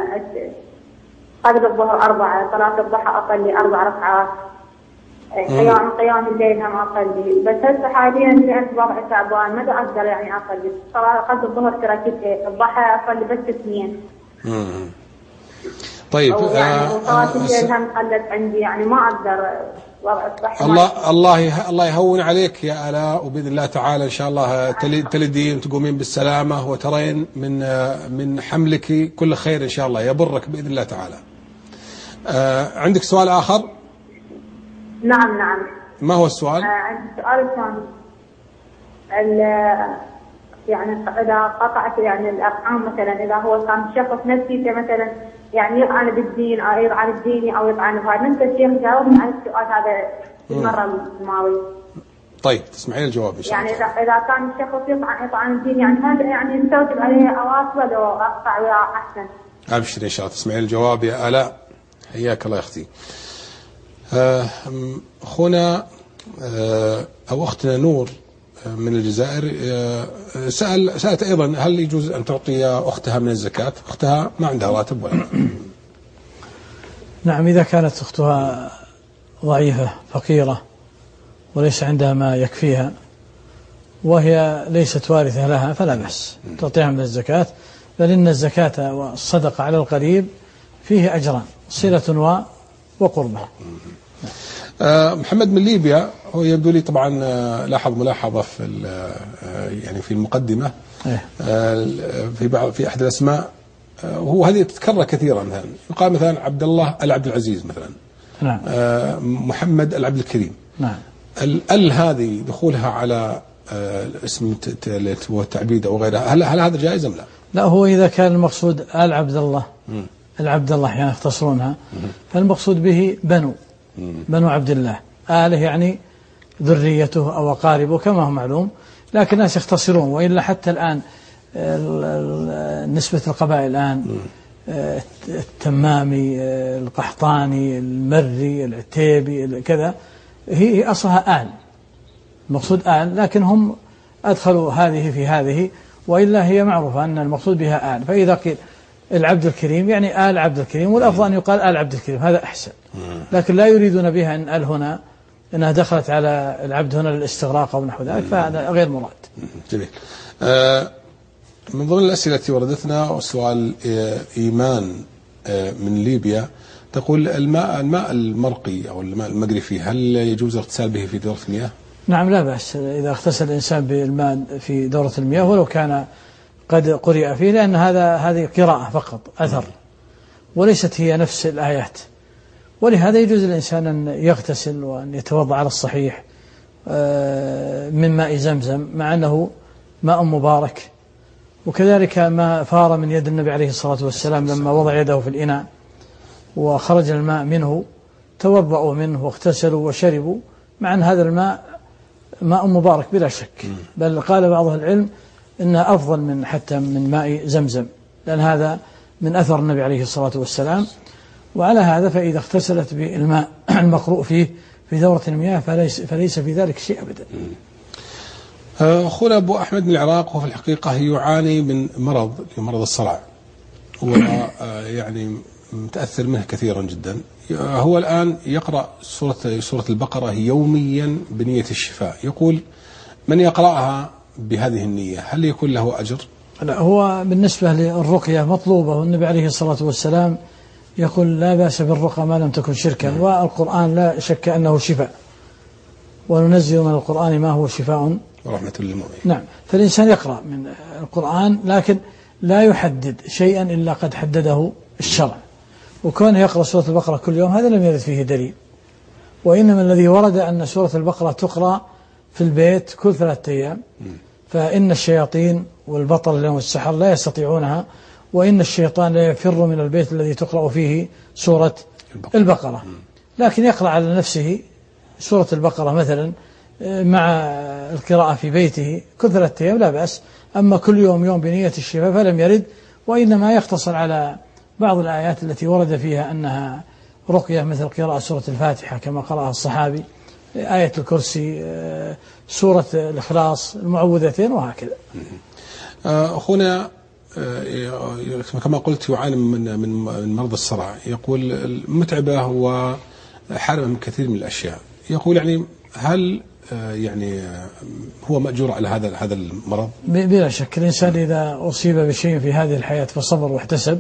قبل الظهر اربعه، صلاه الضحى اصلي اربع ركعات، قيام قيام الليل هم اصلي، بس هسه حاليا لان وضعي تعبان ما اقدر يعني اصلي صلاه قبل الظهر تركتين، الضحى اصلي بس اثنين. امم طيب يعني صلاه الليل هم قلت عندي، يعني ما اقدر وضع الصحي. الله الله الله يهون عليك يا آلاء، وباذن الله تعالى ان شاء الله تلدين وتقومين بالسلامه، وترين من من حملك كل خير ان شاء الله، يبرك باذن الله تعالى. آه عندك سؤال اخر؟ نعم نعم. ما هو السؤال؟ آه عندي سؤال ثاني. يعني اذا قطعت يعني الارحام مثلا، اذا هو كان شخص نفسيته مثلا يعني يطعن بالدين او يطعن الديني او يطعن بهذا، انت الشيخ جاوبني على السؤال هذا المره الماضيه. طيب تسمعين الجواب ان شاء الله. يعني اذا اذا كان الشخص يطعن يطعن الدين، يعني هل يعني نستوجب عليه عواقب ولا اقطع ويا احسن؟ ابشر ان شاء الله تسمعين الجواب يا آلاء، حياك الله يا اختي. أخونا أو أختنا نور من الجزائر سأل سألت أيضا هل يجوز أن تعطي أختها من الزكاة؟ أختها ما عندها راتب ولا. نعم، إذا كانت أختها ضعيفة فقيرة وليس عندها ما يكفيها وهي ليست وارثة لها فلا بأس تعطيها من الزكاة، بل إن الزكاة والصدقة على القريب فيه أجران، صلة وقربة. أه محمد من ليبيا، هو يبدو لي طبعا لاحظ ملاحظة في يعني في المقدمة إيه؟ أه في بعض في أحد الأسماء، أه وهو هذه تتكرر كثيرا، مثلا يقال مثلا عبد الله العبد العزيز مثلا. نعم. أه محمد العبد الكريم. نعم. ال هذه دخولها على اسم والتعبيد أو غيرها، هل هل هذا جائز أم لا؟ لا، هو إذا كان المقصود آل عبد الله، العبد الله يعني يختصرونها، فالمقصود به بنو بنو عبد الله، آله يعني ذريته أو أقاربه كما هو معلوم، لكن الناس يختصرون، وإلا حتى الآن نسبة القبائل الآن التمامي، القحطاني، المري، العتيبي، كذا، هي أصلها آل، المقصود آل، لكن هم أدخلوا هذه في هذه، وإلا هي معروفة أن المقصود بها آل. فإذا قيل العبد الكريم يعني آل عبد الكريم، والأفضل أن يقال آل عبد الكريم، هذا أحسن، لكن لا يريدون بها أن آل هنا أنها دخلت على العبد هنا للاستغراق أو نحو ذلك، فهذا غير مراد. جميل. آه من ضمن الأسئلة التي وردتنا سؤال إيمان من ليبيا، تقول الماء الماء المرقي أو الماء المجري هل يجوز الاغتسال به في دورة المياه؟ نعم، لا بأس إذا اغتسل الإنسان بالماء في دورة المياه ولو كان قد قرئ فيه، لأن هذا هذه قراءة فقط، أثر، وليست هي نفس الآيات، ولهذا يجوز الإنسان أن يغتسل وأن يتوضأ على الصحيح من ماء زمزم، مع أنه ماء مبارك. وكذلك ما فار من يد النبي عليه الصلاة والسلام لما وضع يده في الإناء وخرج الماء منه، توضأوا منه واغتسلوا وشربوا، مع أن هذا الماء ماء مبارك بلا شك، بل قال بعض العلم إنه أفضل من حتى من ماء زمزم، لأن هذا من أثر النبي عليه الصلاة والسلام. وعلى هذا فإذا اغتسلت بالماء المقروء فيه في دورة المياه فليس, فليس في ذلك شيء أبدا. أخونا أبو أحمد من العراق، وفي الحقيقة يعاني من مرض مرض الصرع، ويعني متأثر منه كثيرا جدا. هو الآن يقرأ سورة سورة البقرة يوميا بنية الشفاء، يقول من يقرأها بهذه النية هل يكون له أجر؟ لا، هو بالنسبة للرقية مطلوبة، والنبي عليه الصلاة والسلام يقول لا بأس بالرقى ما لم تكن شركا، والقرآن لا شك أنه شفاء، وننزل من القرآن ما هو شفاء ورحمة للمؤمنين. نعم، فالإنسان يقرأ من القرآن، لكن لا يحدد شيئا إلا قد حدده الشرع، وكونه يقرأ سورة البقرة كل يوم هذا لم يرد فيه دليل، وإنما الذي ورد أن سورة البقرة تقرأ في البيت كل ثلاثة أيام، فإن الشياطين والبطل لهم السحر لا يستطيعونها، وإن الشيطان لا يفر من البيت الذي تقرأ فيه سورة البقرة، لكن يقرأ على نفسه سورة البقرة مثلا مع القراءة في بيته كل ثلاثة أيام لا بأس. أما كل يوم يوم بنية الشفاء فلم يرد، وإنما يقتصر على بعض الآيات التي ورد فيها أنها رقية، مثل قراءة سورة الفاتحة كما قرأها الصحابي، آية الكرسي، سورة الإخلاص، المعوذتين، وهكذا. أخونا كما قلت يعاني من من مرض الصرع، يقول المتعبة وحارمة من كثير من الأشياء، يقول يعني هل يعني هو مأجور على هذا هذا المرض؟ بلا شك الإنسان إذا أصيب بشيء في هذه الحياة فصبر واحتسب،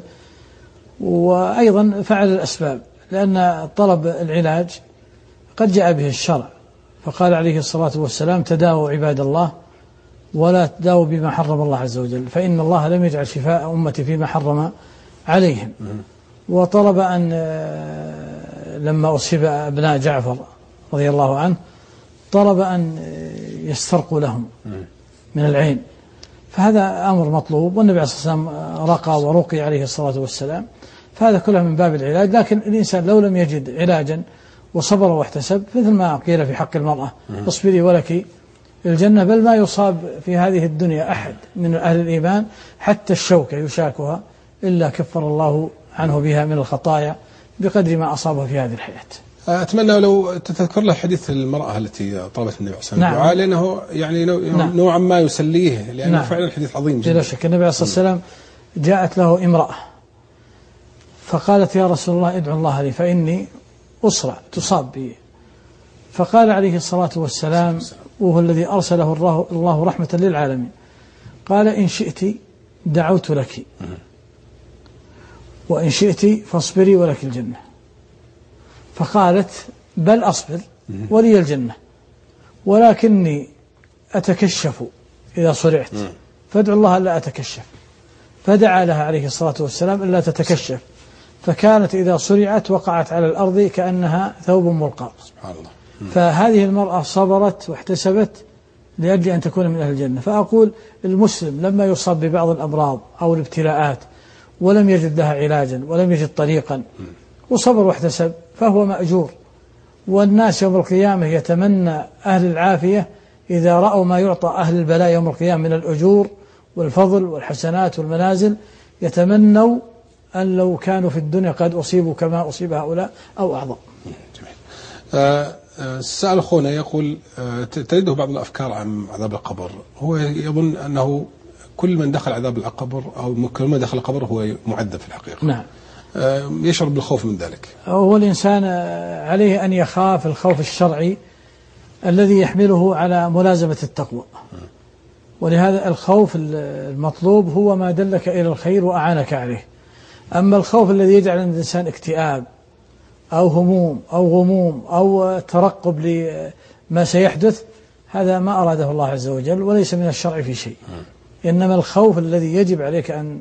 وأيضا فعل الأسباب، لأن طلب العلاج قد جاء به الشرع، فقال عليه الصلاة والسلام تداووا عباد الله ولا تداووا بما حرم الله عز وجل، فإن الله لم يجعل شفاء أمتي فيما حرم عليهم. وطلب أن لما أصيب أبناء جعفر رضي الله عنه طلب أن يسترقوا لهم من العين، فهذا أمر مطلوب، والنبي عليه الصلاة والسلام رقى ورقي عليه الصلاة والسلام، فهذا كله من باب العلاج. لكن الإنسان لو لم يجد علاجا وصبر واحتسب، مثل ما قيل في حق المرأة اصبري ولك الجنة، بل ما يصاب في هذه الدنيا أحد من أهل الإيمان حتى الشوكة يشاكها إلا كفر الله عنه بها من الخطايا بقدر ما أصابه في هذه الحياة. أتمنى لو تذكر له حديث المرأة التي طلبت النبي صلى الله عليه وسلم الدعاء، لأنه يعني نعم. نوعا ما يسليه، لأنه نعم. فعلا حديث عظيم جدا. بلا شك النبي صلى الله عليه وسلم جاءت له امرأة فقالت يا رسول الله ادعو الله لي فإني أصرع تصاب بي، فقال عليه الصلاة والسلام وهو الذي أرسله الله رحمة للعالمين، قال إن شئت دعوت لك وإن شئت فاصبري ولك الجنة. فقالت بل أصبر ولي الجنة ولكني أتكشف إذا صرعت فادعو الله ألا أتكشف، فدعا لها عليه الصلاة والسلام ألا تتكشف، فكانت إذا صرعت وقعت على الأرض كأنها ثوب ملقى. سبحان الله. فهذه المرأة صبرت واحتسبت لأجل أن تكون من أهل الجنة. فأقول المسلم لما يصاب ببعض الأمراض أو الابتلاءات ولم يجد لها علاجا ولم يجد طريقا وصبر واحتسب فهو مأجور، والناس يوم القيامة يتمنى أهل العافية إذا رأوا ما يعطى أهل البلاء يوم القيامة من الأجور والفضل والحسنات والمنازل يتمنوا أن لو كانوا في الدنيا قد أصيبوا كما أصيب هؤلاء أو أعظم. آه السائل أخونا يقول آه تريده بعض الأفكار عن عذاب القبر، هو يظن أنه كل من دخل عذاب القبر أو كل من دخل القبر هو معذب في الحقيقة. نعم. آه يشعر بالخوف من ذلك. هو الإنسان عليه أن يخاف الخوف الشرعي الذي يحمله على ملازمة التقوى، ولهذا الخوف المطلوب هو ما دلك إلى الخير وأعانك عليه. أما الخوف الذي يجعل الإنسان اكتئاب أو هموم أو غموم أو ترقب لما سيحدث هذا ما أراده الله عز وجل وليس من الشرع في شيء. إنما الخوف الذي يجب عليك أن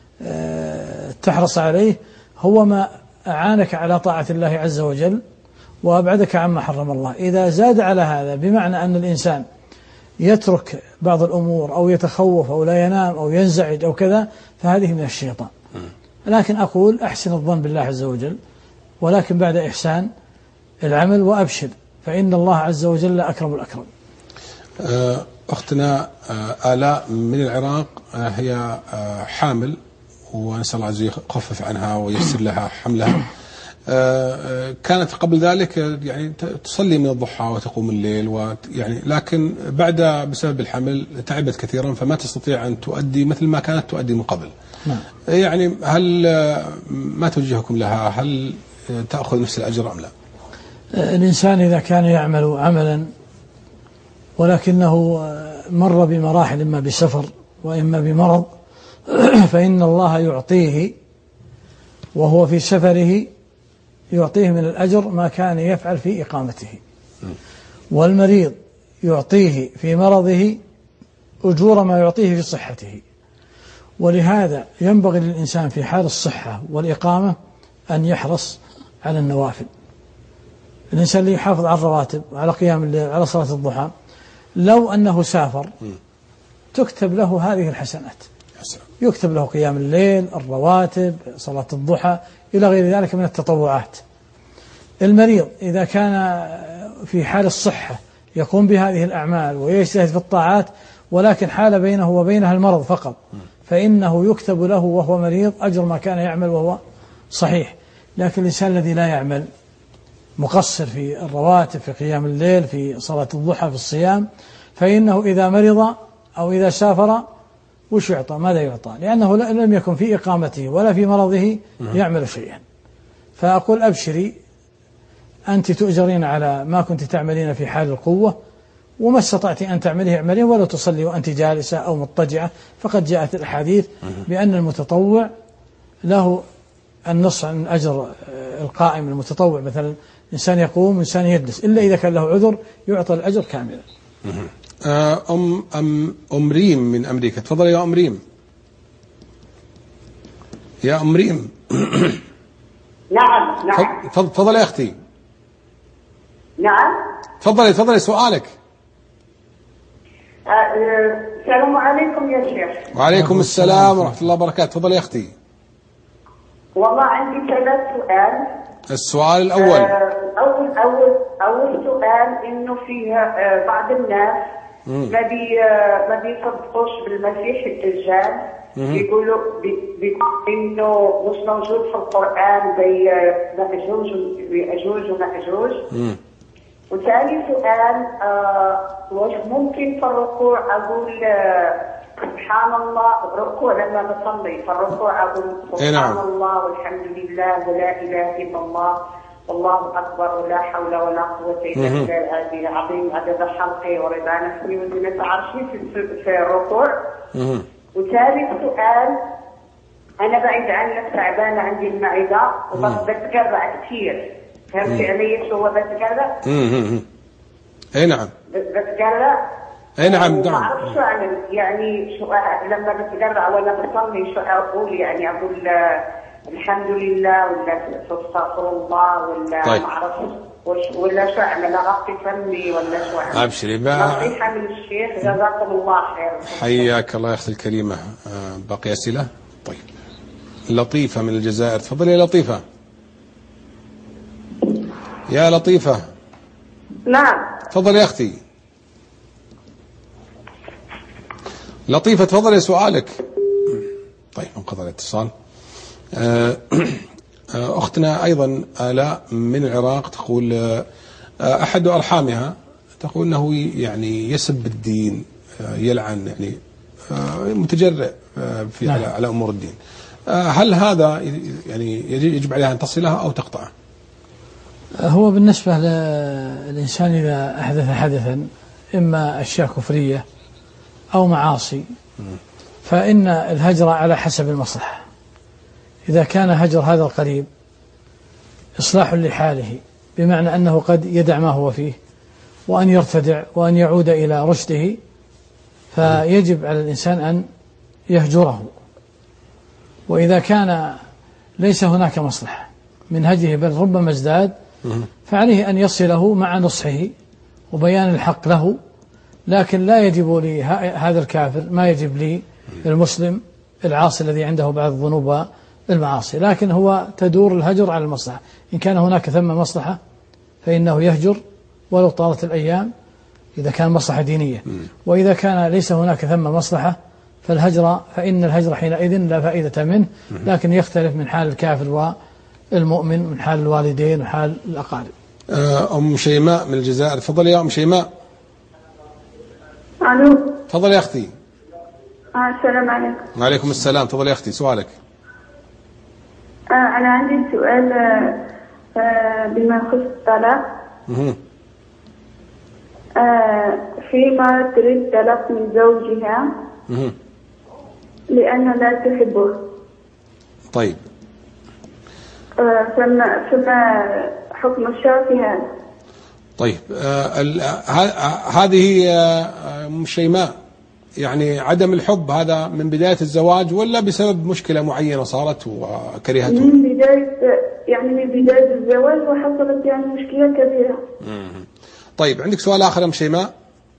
تحرص عليه هو ما أعانك على طاعة الله عز وجل وأبعدك عما حرم الله. إذا زاد على هذا بمعنى أن الإنسان يترك بعض الأمور أو يتخوف أو لا ينام أو ينزعج أو كذا فهذه من الشيطان. لكن أقول أحسن الظن بالله عز وجل، ولكن بعد إحسان العمل وأبشر فإن الله عز وجل أكرم الأكرم. أختنا آلاء من العراق هي حامل ونسأل الله عز وجل يخفف عنها ويسر لها حملها. كانت قبل ذلك يعني تصلي من الضحى وتقوم الليل ويعني لكن بعد بسبب الحمل تعبت كثيرا فما تستطيع أن تؤدي مثل ما كانت تؤدي من قبل. نعم. يعني هل ما توجهكم لها؟ هل تأخذ نفس الأجر أم لا؟ الإنسان إذا كان يعمل عملا ولكنه مر بمراحل إما بسفر وإما بمرض فإن الله يعطيه وهو في سفره يعطيه من الأجر ما كان يفعل في إقامته، والمريض يعطيه في مرضه أجور ما يعطيه في صحته. ولهذا ينبغي للإنسان في حال الصحة والإقامة أن يحرص على النوافل. الإنسان اللي يحافظ على الرواتب وعلى قيام الليل على صلاة الضحى لو أنه سافر تكتب له هذه الحسنات، يكتب له قيام الليل، الرواتب، صلاة الضحى إلى غير ذلك من التطوعات. المريض إذا كان في حال الصحة يقوم بهذه الأعمال ويجتهد في الطاعات ولكن حال بينه وبينها المرض فقط فإنه يكتب له وهو مريض أجر ما كان يعمل وهو صحيح. لكن الإنسان الذي لا يعمل مقصر في الرواتب في قيام الليل في صلاة الضحى في الصيام فإنه إذا مرض أو إذا سافر وش يعطى؟ ماذا يعطى؟ لأنه لم يكن في إقامته ولا في مرضه يعمل شيئا. فأقول أبشري أنت تؤجرين على ما كنت تعملين في حال القوة وما استطعت أن تعمليه اعمليه ولو تصلي وأنت جالسة أو مضطجعة، فقد جاءت الأحاديث بأن المتطوع له النص عن أجر القائم المتطوع. مثلا إنسان يقوم إنسان يجلس إلا إذا كان له عذر يعطى الأجر كاملا. أم أم أم ريم من أمريكا، تفضل يا أم ريم. يا أم ريم. نعم نعم. تفضل يا أختي. نعم. تفضلي تفضلي سؤالك. السلام عليكم يا شيخ. وعليكم السلام ورحمة الله وبركاته. تفضلي يا أختي. والله عندي ثلاث سؤال. السؤال الأول. أول أول أول سؤال إنه فيه بعض الناس ما بي ما بيصدقوش بالمسيح الدجال. بيقولوا بيقولوا انه مش موجود في القران زي مأجوج ويأجوج ومأجوج. وثاني سؤال، آه واش ممكن في الركوع اقول آه سبحان الله؟ الركوع لما بصلي في الركوع اقول سبحان الله والحمد لله ولا اله الا الله والله اكبر ولا حول ولا قوه الا بالله العظيم عدد خلقي ورضا نفسي وزنة عرشي في الركوع. وثالث سؤال، انا بعيد عنك تعبانه عندي المعده وبتقرع كثير، فهمتي علي شو هو بتقرع؟ اي نعم بتقرع. اي نعم ما اعرف شو اعمل يعني، شو لما بتقرع ولا بصلي شو اقول يعني؟ اقول الحمد لله ولا استغفر الله ولا طيب. ما اعرف ولا شو اعمل؟ اغطي فمي ولا شو اعمل؟ ابشري بقى. نصيحه من الشيخ جزاكم الله خير. حياك الله يا اختي الكريمه. باقي اسئله؟ طيب. لطيفه من الجزائر، تفضلي يا لطيفه. يا لطيفه. نعم. تفضلي يا اختي. لطيفه تفضلي سؤالك. طيب انقطع الاتصال. أختنا أيضا آلاء من العراق تقول أحد أرحامها تقول أنه يعني يسب الدين، يلعن، يعني متجرئ في على, على أمور الدين. هل هذا يعني يجب عليها أن تصلها أو تقطعه؟ هو بالنسبة للإنسان إذا أحدث حدثا إما أشياء كفرية أو معاصي فإن الهجر على حسب المصلحة. إذا كان هجر هذا القريب إصلاح لحاله بمعنى أنه قد يدع ما هو فيه وأن يرتدع وأن يعود إلى رشده، فيجب على الإنسان أن يهجره. وإذا كان ليس هناك مصلحة من هجره بل ربما ازداد، فعليه أن يصله مع نصحه وبيان الحق له، لكن لا يجب لي هذا الكافر ما يجب لي المسلم العاصي الذي عنده بعض الذنوب المعاصي، لكن هو تدور الهجر على المصلحة. إن كان هناك ثم مصلحة فإنه يهجر ولو طالت الأيام إذا كان مصلحة دينية، وإذا كان ليس هناك ثم مصلحة فالهجر فإن الهجر حينئذ لا فائدة منه، لكن يختلف من حال الكافر والمؤمن، من حال الوالدين وحال الأقارب. أم شيماء من الجزائر، تفضل يا أم شيماء. ألو. تفضل يا أختي. السلام عليكم. وعليكم السلام. تفضل يا أختي سؤالك. أنا عندي سؤال بما يخص الطلاق. فيما تريد طلاق من زوجها لأنها لا تحبه. طيب. فما فما حكم الشرع في هذا؟ طيب. هذه أم شيماء يعني عدم الحب هذا من بداية الزواج ولا بسبب مشكلة معينة صارت وكرهته؟ من بداية يعني من بداية الزواج وحصلت يعني مشكلة كبيرة. مم. طيب عندك سؤال آخر يا أم شيماء؟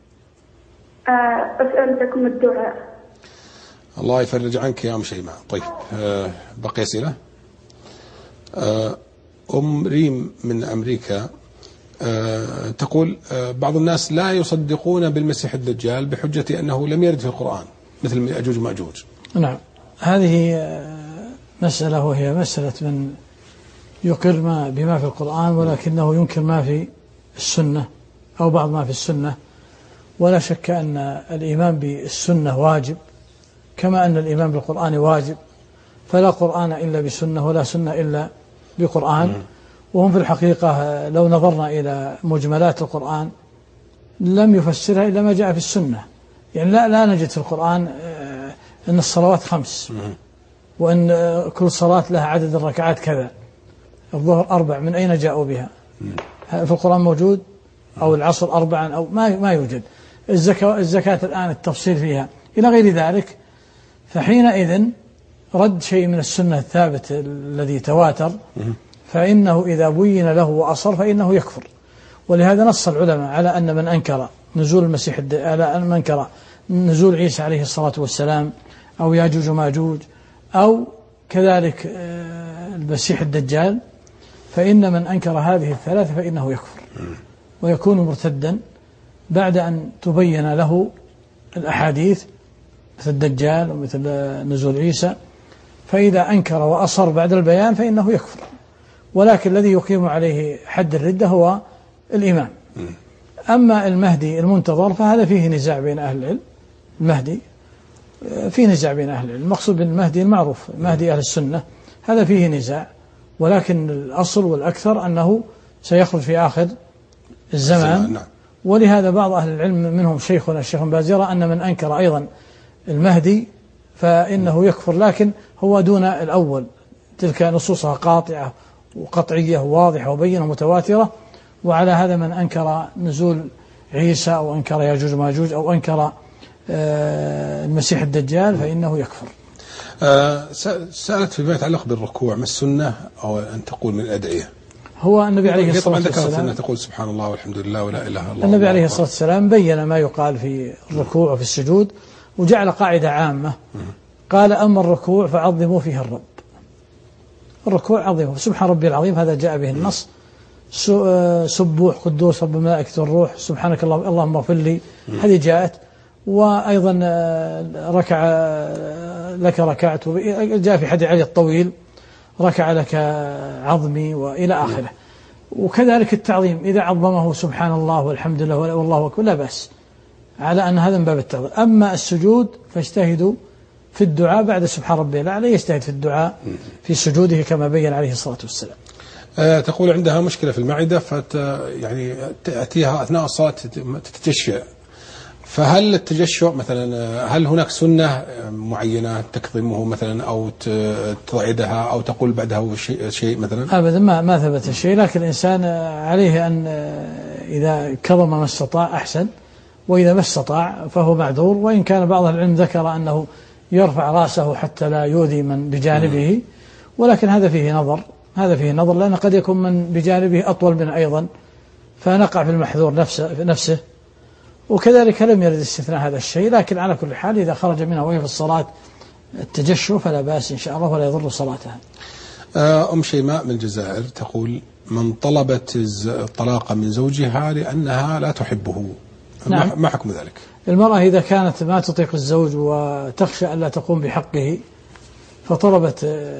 أسألكم الدعاء. الله يفرج عنك يا أم شيماء. طيب أه بقي أسئلة. أه أم ريم من أمريكا أه تقول أه بعض الناس لا يصدقون بالمسيح الدجال بحجة أنه لم يرد في القرآن مثل يأجوج ومأجوج. نعم، هذه مسألة وهي مسألة من يقر ما بما في القرآن ولكنه ينكر ما في السنة أو بعض ما في السنة. ولا شك أن الإيمان بالسنة واجب كما أن الإيمان بالقرآن واجب، فلا قرآن إلا بسنة ولا سنة إلا بقرآن. وهم في الحقيقة لو نظرنا إلى مجملات القرآن لم يفسرها إلا ما جاء في السنة. يعني لا, لا نجد في القرآن أن الصلوات خمس وأن كل صلاة لها عدد الركعات كذا، الظهر أربع، من أين جاءوا بها؟ في القرآن موجود؟ أو العصر أربعا أو ما ما يوجد. الزكاة الزكاة الآن التفصيل فيها إلى غير ذلك. فحينئذ رد شيء من السنة الثابت الذي تواتر فإنه إذا بين له وأصر فإنه يكفر. ولهذا نص العلماء على أن من أنكر نزول المسيح على أن من أنكر نزول عيسى عليه الصلاة والسلام أو ياجوج وماجوج أو كذلك المسيح الدجال، فإن من أنكر هذه الثلاثة فإنه يكفر ويكون مرتدا بعد أن تبين له الأحاديث مثل الدجال ومثل نزول عيسى، فإذا أنكر وأصر بعد البيان فإنه يكفر. ولكن الذي يقيم عليه حد الردة هو الإمام. أما المهدي المنتظر فهذا فيه نزاع بين أهل العلم. المهدي فيه نزاع بين أهل العلم، المقصود بالمهدي المعروف مهدي أهل السنة، هذا فيه نزاع، ولكن الأصل والأكثر أنه سيخرج في آخر الزمان. ولهذا بعض أهل العلم منهم شيخنا الشيخ بن باز يرى أن من أنكر أيضا المهدي فإنه يكفر، لكن هو دون الأول، تلك نصوصها قاطعة وقطعية واضحة وبينة متواترة. وعلى هذا من أنكر نزول عيسى أو أنكر ياجوج وماجوج أو أنكر المسيح الدجال فإنه يكفر. آه سألت فيما يتعلق بالركوع، ما السنة أو أن تقول من الأدعية؟ هو النبي عليه الصلاة والسلام طبعا ذكرت تقول سبحان الله والحمد لله ولا إله إلا الله. النبي عليه الصلاة والسلام بين ما يقال في الركوع وفي السجود، وجعل قاعدة عامة قال: أما الركوع فعظموا فيه الرب. الركوع عظيمه، سبحان ربي العظيم، هذا جاء به النص. سبوح قدوس رب الملائكة والروح، سبحانك اللهم اللهم اغفر لي، هذه جاءت. وأيضا ركع لك ركعت، جاء في حديث علي الطويل ركع لك عظمي وإلى آخره. وكذلك التعظيم إذا عظمه سبحان الله والحمد لله والله أكبر لا بأس، على أن هذا من باب التعظيم. أما السجود فاجتهدوا في الدعاء بعد سبحان ربي الأعلى، يجتهد في الدعاء في سجوده كما بين عليه الصلاة والسلام. أه تقول عندها مشكلة في المعدة، فت يعني تأتيها أثناء الصلاة تتجشأ، فهل التجشؤ مثلا هل هناك سنة معينة تكظمه مثلا أو تضعدها أو تقول بعدها شيء شيء مثلا؟ أبدا ما ما ثبت شيء، لكن الإنسان عليه أن إذا كظم ما استطاع أحسن، وإذا ما استطاع فهو معذور. وإن كان بعض العلم ذكر أنه يرفع رأسه حتى لا يؤذي من بجانبه، ولكن هذا فيه نظر، هذا فيه نظر لأن قد يكون من بجانبه أطول منه أيضا، فنقع في المحذور نفسه نفسه. وكذلك لم يرد استثناء هذا الشيء، لكن على كل حال إذا خرج منها وهي في الصلاة التجشؤ فلا بأس إن شاء الله ولا يضر صلاتها. أم شيماء من الجزائر تقول: من طلبت الطلاق من زوجها لأنها لا تحبه، نعم. ما حكم ذلك؟ المرأة إذا كانت ما تطيق الزوج وتخشى أن لا تقوم بحقه فطلبت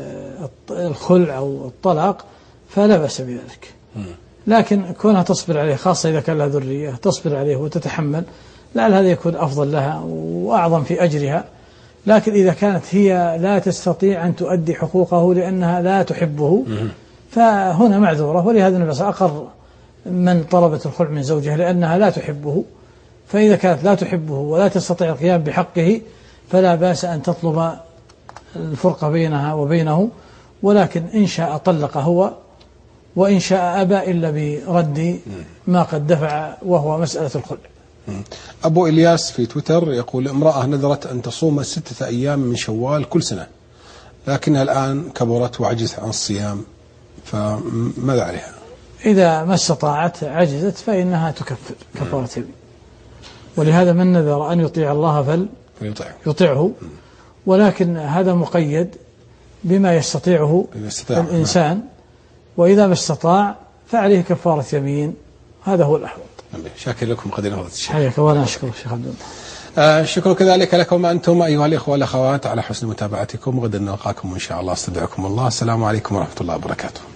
الخلع أو الطلاق فلا بأس بذلك، لكن كونها تصبر عليه، خاصة إذا كان لها ذرية، تصبر عليه وتتحمل، لعل هذا يكون أفضل لها وأعظم في أجرها. لكن إذا كانت هي لا تستطيع أن تؤدي حقوقه لأنها لا تحبه فهنا معذورة. ولهذا النبي صلى الله عليه وسلم أقر من طلبت الخلع من زوجها لأنها لا تحبه، فإذا كانت لا تحبه ولا تستطيع القيام بحقه فلا بأس أن تطلب الفرقة بينها وبينه، ولكن إن شاء طلق هو، وإن شاء أبى إلا برد ما قد دفع وهو مسألة الخلع. أبو إلياس في تويتر يقول: امرأة نذرت أن تصوم ستة أيام من شوال كل سنة، لكنها الآن كبرت وعجزت عن الصيام، فماذا عليها؟ إذا ما استطاعت عجزت فإنها تكفر كفارة يمين. ولهذا من نذر أن يطيع الله فل يطيعه، ولكن هذا مقيد بما يستطيعه الإنسان، وإذا ما استطاع فعليه كفارة يمين، هذا هو الأحوط. شاكر لكم قدر هذا الشيء. حياك، وأنا أشكر الشيخ عبد الله. آه شكرا كذلك لكم أنتم أيها الإخوة والأخوات على حسن متابعتكم. غدا نلقاكم إن شاء الله، استودعكم الله. السلام عليكم ورحمة الله وبركاته.